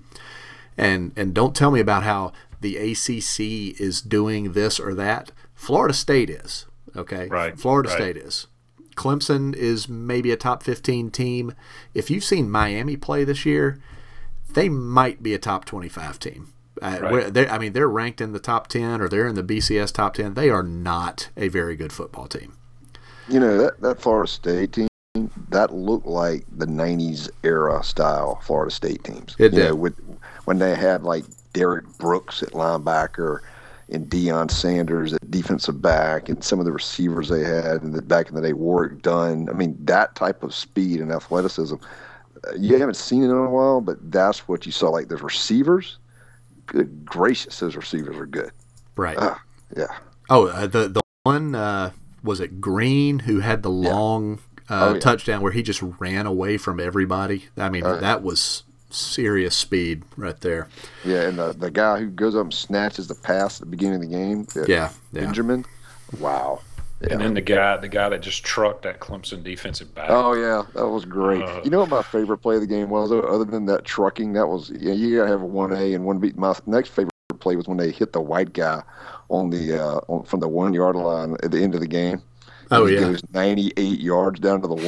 [SPEAKER 5] And and don't tell me about how the A C C is doing this or that. Florida State is, okay?
[SPEAKER 6] Right,
[SPEAKER 5] Florida
[SPEAKER 6] right.
[SPEAKER 5] State is. Clemson is maybe a top fifteen team. If you've seen Miami play this year, they might be a top twenty-five team. Uh,
[SPEAKER 6] Right.
[SPEAKER 5] where they're- I mean, they're ranked in the top ten or they're in the B C S top ten. They are not a very good football team.
[SPEAKER 7] You know, that, that Florida State team, that looked like the nineties era style Florida State teams.
[SPEAKER 5] It
[SPEAKER 7] you
[SPEAKER 5] did.
[SPEAKER 7] know, with when they had like Derek Brooks at linebacker and Deion Sanders at defensive back and some of the receivers they had and the back in the day, Warwick Dunn. I mean, that type of speed and athleticism, uh, you haven't seen it in a while, but that's what you saw. Like the receivers, good gracious, those receivers are good.
[SPEAKER 5] Right.
[SPEAKER 7] Ah, yeah.
[SPEAKER 5] Oh, uh, the the one uh, was it Green who had the long uh,
[SPEAKER 7] Oh, yeah.
[SPEAKER 5] touchdown where he just ran away from everybody. I mean,
[SPEAKER 7] Oh, yeah.
[SPEAKER 5] that was serious speed right there.
[SPEAKER 7] Yeah, and the, the guy who goes up and snatches the pass at the beginning of the game, uh,
[SPEAKER 5] Yeah, yeah.
[SPEAKER 7] Benjamin, wow. Yeah.
[SPEAKER 6] And then the guy, the guy that just trucked that Clemson defensive back.
[SPEAKER 7] Oh yeah, that was great.
[SPEAKER 6] Uh,
[SPEAKER 7] you know what my favorite play of the game was, though, other than that trucking? That was yeah, you gotta have a one A and one B. My next favorite play was when they hit the white guy on the uh, on, from the one yard line at the end of the game.
[SPEAKER 5] Oh,
[SPEAKER 7] he
[SPEAKER 5] yeah.
[SPEAKER 7] goes ninety-eight yards down to the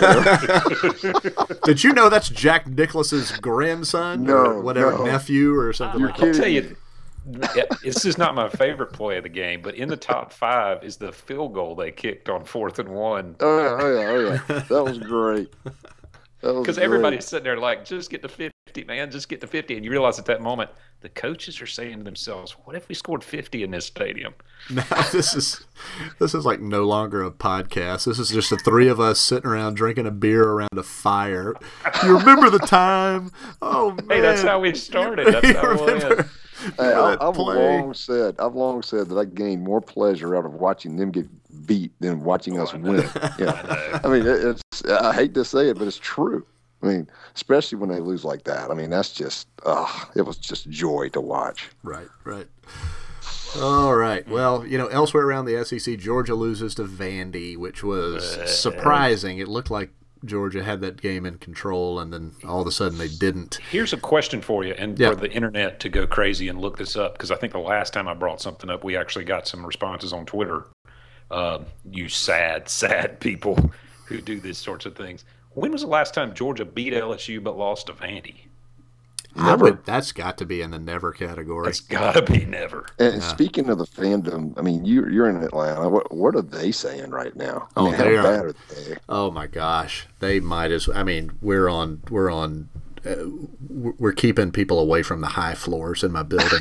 [SPEAKER 7] one.
[SPEAKER 5] Did you know that's Jack Nicklaus's grandson
[SPEAKER 7] No,
[SPEAKER 5] or whatever,
[SPEAKER 7] no.
[SPEAKER 5] nephew or something
[SPEAKER 7] You're
[SPEAKER 5] like
[SPEAKER 6] I'll
[SPEAKER 5] that?
[SPEAKER 6] tell you, yeah, this is not my favorite play of the game, but in the top five is the field goal they kicked on fourth and one.
[SPEAKER 7] oh yeah, oh yeah, oh yeah. That was great. That was
[SPEAKER 6] Because
[SPEAKER 7] great.
[SPEAKER 6] everybody's sitting there like, just get to fifty, man, just get to fifty. And you realize at that moment, the coaches are saying to themselves, what if we scored fifty in this stadium?
[SPEAKER 5] Now this is this is like no longer a podcast. This is just the three of us sitting around drinking a beer around a fire. You remember the time? Oh man!
[SPEAKER 6] Hey, that's how we started. That's
[SPEAKER 5] You
[SPEAKER 6] how it
[SPEAKER 5] remember
[SPEAKER 6] went.
[SPEAKER 7] Hey, I,
[SPEAKER 5] that
[SPEAKER 7] I've
[SPEAKER 5] play?
[SPEAKER 7] long said, I've long said that I gain more pleasure out of watching them get beat than watching us win. Yeah, I mean, it, it's. I hate to say it, but it's true. I mean, especially when they lose like that. I mean, that's just. Uh, it was just joy to watch.
[SPEAKER 5] Right, right. All right. Well, you know, elsewhere around the S E C, Georgia loses to Vandy, which was surprising. It looked like Georgia had that game in control, and then all of a sudden they didn't.
[SPEAKER 6] Here's a question for you, and
[SPEAKER 5] Yeah.
[SPEAKER 6] for the internet to go crazy and look this up, because I think the last time I brought something up, we actually got some responses on Twitter. Um, you sad, sad people who do these sorts of things. When was the last time Georgia beat L S U but lost to Vandy?
[SPEAKER 5] I would. That's got to be in the never category.
[SPEAKER 6] It's got to be never.
[SPEAKER 7] And speaking of the fandom, I mean, you you're in Atlanta. What what are they saying right now? I
[SPEAKER 5] Oh,
[SPEAKER 7] mean, how
[SPEAKER 5] they are-
[SPEAKER 7] bad are they?
[SPEAKER 5] Oh my gosh, they might as. I mean, we're on. We're on. Uh, we're keeping people away from the high floors in my building.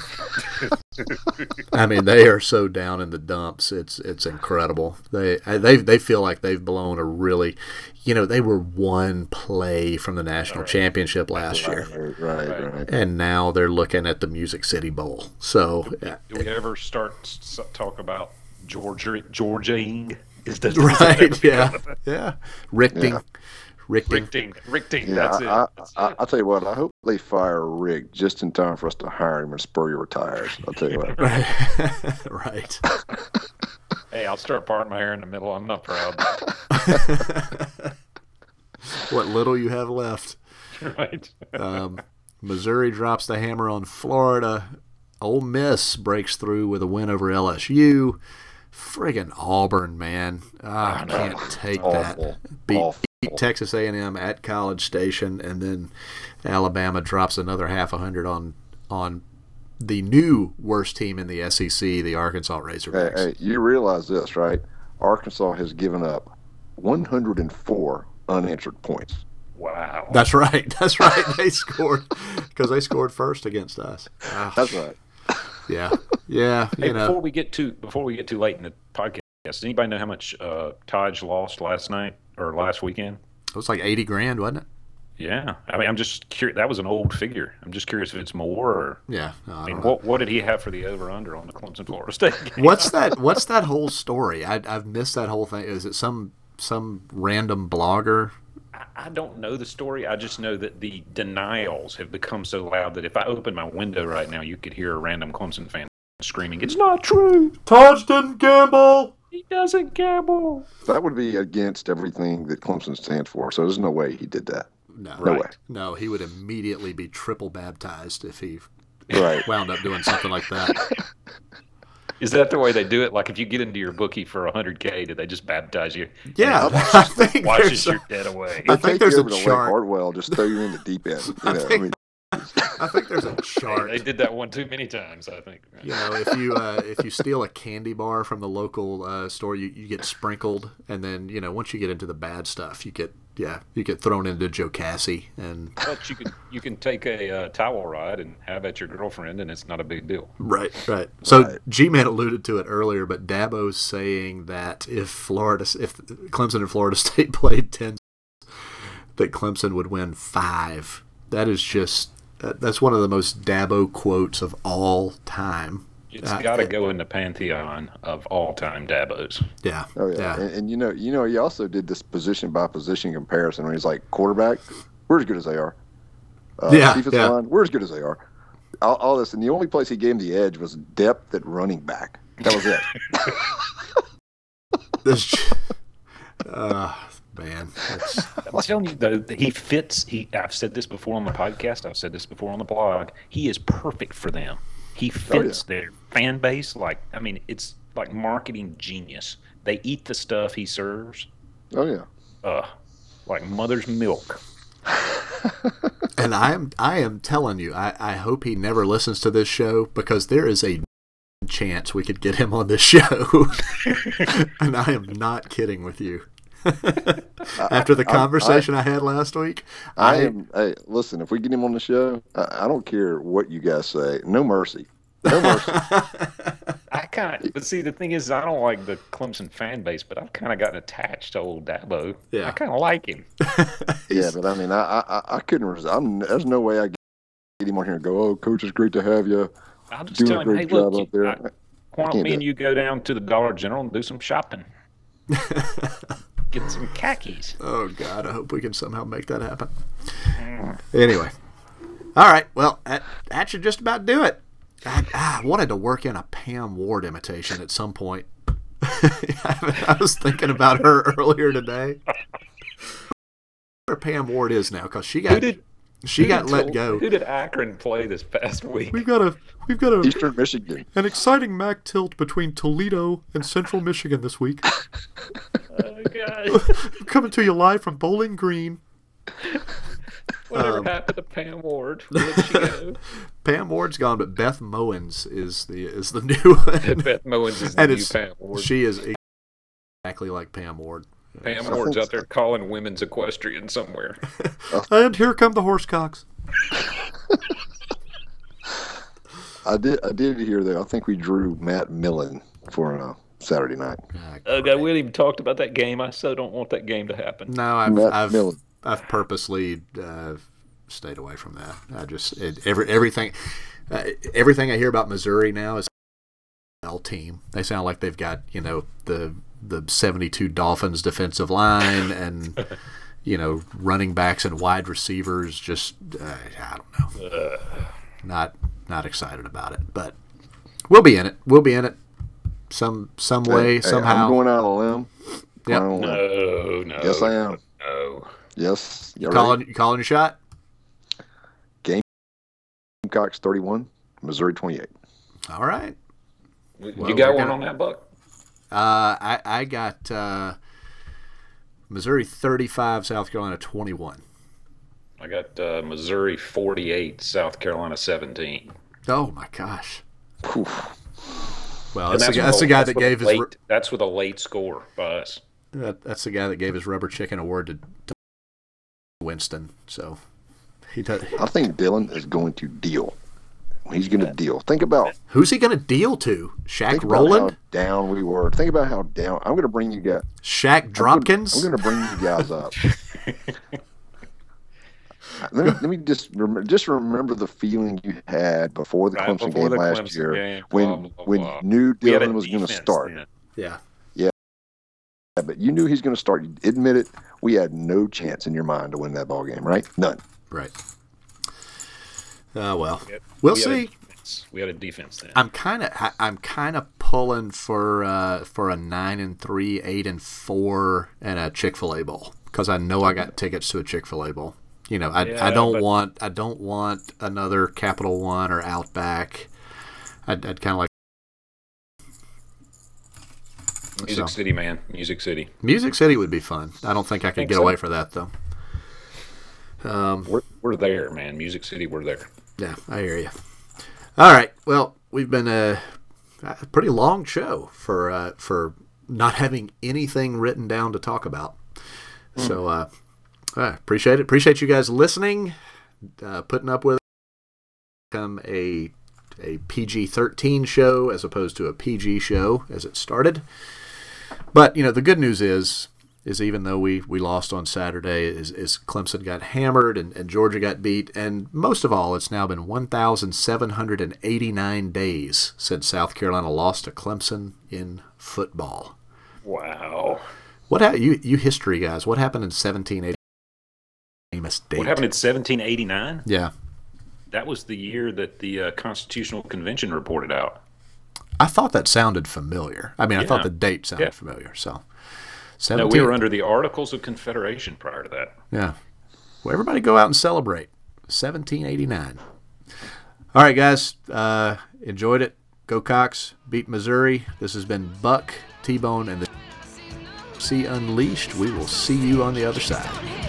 [SPEAKER 5] I mean, they are so down in the dumps. It's it's incredible. They they they feel like they've blown a really, you know, they were one play from the national championship last year,
[SPEAKER 7] Right, right, right.
[SPEAKER 5] and now they're looking at the Music City Bowl. So, uh,
[SPEAKER 6] Do we ever start s- talk about Georgia Georgia-ing? Is that
[SPEAKER 5] right? Yeah, yeah. Richting,
[SPEAKER 7] Yeah.
[SPEAKER 5] Richting.
[SPEAKER 6] Richting, Richting,
[SPEAKER 7] Yeah,
[SPEAKER 6] that's it.
[SPEAKER 7] I,
[SPEAKER 6] That's
[SPEAKER 7] I,
[SPEAKER 6] it.
[SPEAKER 7] I'll tell you what. I hope they fire Rick just in time for us to hire him when Spurrier retires. I'll tell you what.
[SPEAKER 5] Right.
[SPEAKER 6] Hey, I'll start parting my hair in the middle. I'm not proud.
[SPEAKER 5] What little you have left.
[SPEAKER 6] Right.
[SPEAKER 5] Um, Missouri drops the hammer on Florida. Ole Miss breaks through with a win over L S U. Friggin' Auburn, man. Ah, I can't take
[SPEAKER 7] Awful.
[SPEAKER 5] that. Beat,
[SPEAKER 7] Awful.
[SPEAKER 5] beat Texas A and M at College Station, and then Alabama drops another half a hundred on on the new worst team in the S E C, the Arkansas Razorbacks.
[SPEAKER 7] Hey, hey, you realize this, right? Arkansas has given up one hundred four unanswered points.
[SPEAKER 6] Wow.
[SPEAKER 5] That's right. That's right. They scored because they scored first against us. Ah,
[SPEAKER 7] That's right.
[SPEAKER 5] Yeah. Yeah. You
[SPEAKER 6] Hey,
[SPEAKER 5] know.
[SPEAKER 6] before we get too before we get too late in the podcast, does anybody know how much uh, Taj lost last night or last weekend?
[SPEAKER 5] It was like eighty grand, wasn't it?
[SPEAKER 6] Yeah, I mean, I'm just curious. That was an old figure. I'm just curious if it's more. Or,
[SPEAKER 5] Yeah. No, I
[SPEAKER 6] I mean,
[SPEAKER 5] don't know.
[SPEAKER 6] what what did he have for the over under on the Clemson Florida State game?
[SPEAKER 5] What's that? What's that whole story? I, I've missed that whole thing. Is it some some random blogger?
[SPEAKER 6] I, I don't know the story. I just know that the denials have become so loud that if I open my window right now, you could hear a random Clemson fan screaming, "It's not true!
[SPEAKER 5] Taj didn't gamble.
[SPEAKER 6] He doesn't gamble!"
[SPEAKER 7] That would be against everything that Clemson stands for. So there's no way he did that.
[SPEAKER 5] No,
[SPEAKER 7] No way.
[SPEAKER 5] No, he would immediately be triple baptized if he
[SPEAKER 7] Right.
[SPEAKER 5] wound up doing something like that.
[SPEAKER 6] Is that the way they do it? Like if you get into your bookie for one hundred K, do they just baptize you?
[SPEAKER 5] Yeah,
[SPEAKER 6] And it
[SPEAKER 5] I
[SPEAKER 6] washes,
[SPEAKER 5] think
[SPEAKER 6] washes
[SPEAKER 5] there's
[SPEAKER 6] your
[SPEAKER 5] a-
[SPEAKER 6] dead away.
[SPEAKER 5] I
[SPEAKER 7] They
[SPEAKER 5] think
[SPEAKER 7] take
[SPEAKER 5] there's
[SPEAKER 7] you
[SPEAKER 5] a
[SPEAKER 7] over to Lake
[SPEAKER 5] chart.
[SPEAKER 7] Hartwell, just throw you in the deep end. You
[SPEAKER 5] I
[SPEAKER 7] know,
[SPEAKER 5] think-
[SPEAKER 7] I mean,
[SPEAKER 5] I think there's a chart.
[SPEAKER 6] They did that one too many times, I think.
[SPEAKER 5] You know, if you uh, if you steal a candy bar from the local uh, store, you, you get sprinkled, and then you know once you get into the bad stuff, you get yeah you get thrown into Joe Cassie, and
[SPEAKER 6] But you can you can take a uh, towel ride and have at your girlfriend, and it's not a big deal.
[SPEAKER 5] right, right. So
[SPEAKER 7] Right.
[SPEAKER 5] G-Man alluded to it earlier, but Dabo's saying that if Florida, if Clemson and Florida State played ten, that Clemson would win five. That is just that- that's one of the most Dabo quotes of all time.
[SPEAKER 6] It's
[SPEAKER 5] Uh,
[SPEAKER 6] got to go in the pantheon of all-time Dabos.
[SPEAKER 5] Yeah.
[SPEAKER 7] oh yeah. And, and you know, you know, he also did this position by position comparison when he's like quarterback, we're as good as they are. Uh,
[SPEAKER 5] Yeah,
[SPEAKER 7] defensive
[SPEAKER 5] yeah.
[SPEAKER 7] line, we're as good as they are. All, all this, and the only place he gave him the edge was depth at running back. That was it.
[SPEAKER 5] This, uh, man, that's,
[SPEAKER 6] I'm telling you, though, that he fits. He, I've said this before on the podcast. I've said this before on the blog. He is perfect for them. He fits their fan base. Like, I mean, it's like marketing genius. They eat the stuff he serves.
[SPEAKER 7] Oh yeah.
[SPEAKER 6] Uh, like mother's milk.
[SPEAKER 5] and I am I am telling you, I, I hope he never listens to this show because there is a chance we could get him on this show. And I am not kidding with you. After the
[SPEAKER 7] I-
[SPEAKER 5] conversation I, I had last week,
[SPEAKER 7] I am. Hey, listen, if we get him on the show, I, I don't care what you guys say. No mercy. No mercy.
[SPEAKER 6] I kind of, but see, the thing is, I don't like the Clemson fan base, but I've kind of gotten attached to old Dabo.
[SPEAKER 5] Yeah.
[SPEAKER 6] I kind of like him.
[SPEAKER 7] Yeah, but I mean, I I, I couldn't. Res- I'm, there's no way I get him on here and go, "Oh, coach, it's great to have you.
[SPEAKER 6] I'll just
[SPEAKER 7] Doing
[SPEAKER 6] tell
[SPEAKER 7] a
[SPEAKER 6] him,
[SPEAKER 7] great
[SPEAKER 6] hey,
[SPEAKER 7] job
[SPEAKER 6] look,
[SPEAKER 7] up there."
[SPEAKER 6] I, why don't
[SPEAKER 7] can't
[SPEAKER 6] me
[SPEAKER 7] do
[SPEAKER 6] and
[SPEAKER 7] it.
[SPEAKER 6] you go down to the Dollar General and do some shopping? Get some khakis.
[SPEAKER 5] Oh God, I hope we can somehow make that happen. Anyway, all right. Well, that, that should just about do it. I, I wanted to work in a Pam Ward imitation at some point. I was thinking about her earlier today. Where Pam Ward is now, because she
[SPEAKER 6] Who
[SPEAKER 5] got
[SPEAKER 6] did
[SPEAKER 5] she
[SPEAKER 6] who
[SPEAKER 5] got
[SPEAKER 6] did
[SPEAKER 5] let
[SPEAKER 6] Tul-
[SPEAKER 5] go.
[SPEAKER 6] Who did Akron play this past week?
[SPEAKER 5] We've got a we've got a
[SPEAKER 7] Eastern Michigan.
[SPEAKER 5] an exciting M A C tilt between Toledo and Central Michigan this week.
[SPEAKER 6] Oh God!
[SPEAKER 5] Coming to you live from Bowling Green.
[SPEAKER 6] Whatever
[SPEAKER 5] Um,
[SPEAKER 6] happened to Pam Ward? Where did she go?
[SPEAKER 5] Pam Ward's gone, but Beth Mowens is the is the new one.
[SPEAKER 6] Beth Mowens is the
[SPEAKER 5] And
[SPEAKER 6] new
[SPEAKER 5] it's,
[SPEAKER 6] Pam Ward.
[SPEAKER 5] she is exactly like Pam Ward.
[SPEAKER 6] Pam Ward's out there calling women's equestrian somewhere.
[SPEAKER 5] And here come the horsecocks.
[SPEAKER 7] I did. I did hear that. I think we drew Matt Millen for uh, Saturday night.
[SPEAKER 6] Oh God, we haven't even talked about that game. I so don't want that game to happen.
[SPEAKER 5] No, I've
[SPEAKER 7] Matt
[SPEAKER 5] I've,
[SPEAKER 7] Millen.
[SPEAKER 5] I've purposely uh, stayed away from that. I just it, every everything uh, everything I hear about Missouri now is L team. They sound like they've got you know the the seventy-two Dolphins defensive line and you know running backs and wide receivers. Just uh, I don't know.
[SPEAKER 6] Uh,
[SPEAKER 5] Not not excited about it, but we'll be in it. We'll be in it some some way
[SPEAKER 7] Hey, hey,
[SPEAKER 5] somehow.
[SPEAKER 7] I'm going out on a limb.
[SPEAKER 5] Yep.
[SPEAKER 7] Going on a limb.
[SPEAKER 6] no, no.
[SPEAKER 7] Yes, I am.
[SPEAKER 6] No.
[SPEAKER 7] Yes.
[SPEAKER 5] You calling you calling your shot?
[SPEAKER 7] Gamecocks thirty-one, Missouri twenty-eight.
[SPEAKER 5] All right.
[SPEAKER 6] You
[SPEAKER 5] Well,
[SPEAKER 6] got
[SPEAKER 5] we're
[SPEAKER 6] one
[SPEAKER 5] gonna-
[SPEAKER 6] on that, Buck?
[SPEAKER 5] Uh, I, I got uh, Missouri thirty-five, South Carolina twenty-one.
[SPEAKER 6] I got uh, Missouri forty-eight, South Carolina seventeen.
[SPEAKER 5] Oh, my gosh.
[SPEAKER 7] Whew.
[SPEAKER 5] Well,
[SPEAKER 6] And
[SPEAKER 5] that's, the,
[SPEAKER 6] with
[SPEAKER 5] that's
[SPEAKER 6] a-
[SPEAKER 5] the guy
[SPEAKER 6] that's
[SPEAKER 5] that
[SPEAKER 6] with a
[SPEAKER 5] gave his
[SPEAKER 6] late,
[SPEAKER 5] ru-
[SPEAKER 6] That's with a late score by us.
[SPEAKER 5] that, that's the guy that gave his rubber chicken award to, to Winston. So he does.
[SPEAKER 7] I think Dylan is going to deal. He's going to deal. Think about
[SPEAKER 5] Who's he going to deal to? Shaq
[SPEAKER 7] think about
[SPEAKER 5] Rowland?
[SPEAKER 7] how down we were. Think about how down. I'm going to bring you guys.
[SPEAKER 5] Shaq Dropkins?
[SPEAKER 7] I'm going to bring you guys up. let, me, let me just rem- just remember the feeling you had before the
[SPEAKER 6] Right
[SPEAKER 7] Clemson
[SPEAKER 6] before
[SPEAKER 7] game
[SPEAKER 6] the
[SPEAKER 7] last
[SPEAKER 6] Clemson
[SPEAKER 7] year
[SPEAKER 6] game,
[SPEAKER 7] when
[SPEAKER 6] blah, blah,
[SPEAKER 7] when
[SPEAKER 6] blah.
[SPEAKER 7] you knew
[SPEAKER 6] We had a
[SPEAKER 7] Dylan was going to
[SPEAKER 6] defense
[SPEAKER 7] start.
[SPEAKER 6] then.
[SPEAKER 5] Yeah.
[SPEAKER 7] Yeah, but you knew he's going to start. You admit it. We had no chance in your mind to win that ball game, right? None.
[SPEAKER 5] Right. Uh, well,
[SPEAKER 6] We had-
[SPEAKER 5] we'll
[SPEAKER 6] we had a
[SPEAKER 5] see.
[SPEAKER 6] defense. We had a defense then.
[SPEAKER 5] I'm kind of I'm kind of pulling for uh, for a nine and three, eight and four, and a Chick-fil-A bowl because I know I got tickets to a Chick-fil-A bowl. You know, I,
[SPEAKER 6] Yeah,
[SPEAKER 5] I don't
[SPEAKER 6] but-
[SPEAKER 5] want I don't want another Capital One or Outback. I'd, I'd kind of like
[SPEAKER 6] Music
[SPEAKER 5] so.
[SPEAKER 6] City, man. Music City.
[SPEAKER 5] Music City would be fun. I don't think I could
[SPEAKER 6] Think
[SPEAKER 5] get
[SPEAKER 6] so.
[SPEAKER 5] away for that though. Um,
[SPEAKER 6] We're, we're there, man. Music City, we're there.
[SPEAKER 5] Yeah, I hear you. All right. Well, we've been a, a pretty long show for uh, for not having anything written down to talk about.
[SPEAKER 6] Hmm.
[SPEAKER 5] So uh, I appreciate it. Appreciate you guys listening, uh, putting up with it. Become a a P G thirteen show as opposed to a P G show as it started. But you know, the good news is. is even though we, we lost on Saturday, is, is Clemson got hammered and, and Georgia got beat. And most of all, it's now been one thousand seven hundred eighty-nine days since South Carolina lost to Clemson in football.
[SPEAKER 6] Wow.
[SPEAKER 5] What ha- you you history guys? What happened in seventeen eighty? Famous date.
[SPEAKER 6] What happened in seventeen eighty-nine?
[SPEAKER 5] Yeah,
[SPEAKER 6] That was the year that the uh, Constitutional Convention reported out.
[SPEAKER 5] I thought that sounded familiar. I mean, I thought
[SPEAKER 6] Yeah.
[SPEAKER 5] the date sounded
[SPEAKER 6] Yeah.
[SPEAKER 5] familiar. So,
[SPEAKER 6] No,
[SPEAKER 5] seventeen.
[SPEAKER 6] we were under the Articles of Confederation prior to that.
[SPEAKER 5] Yeah. Well, everybody go out and celebrate. seventeen eighty-nine. All right, guys. Uh, enjoyed it. Go Cox. Beat Missouri. This has been Buck, T-Bone, and the Sea Unleashed. We will see you on the other side.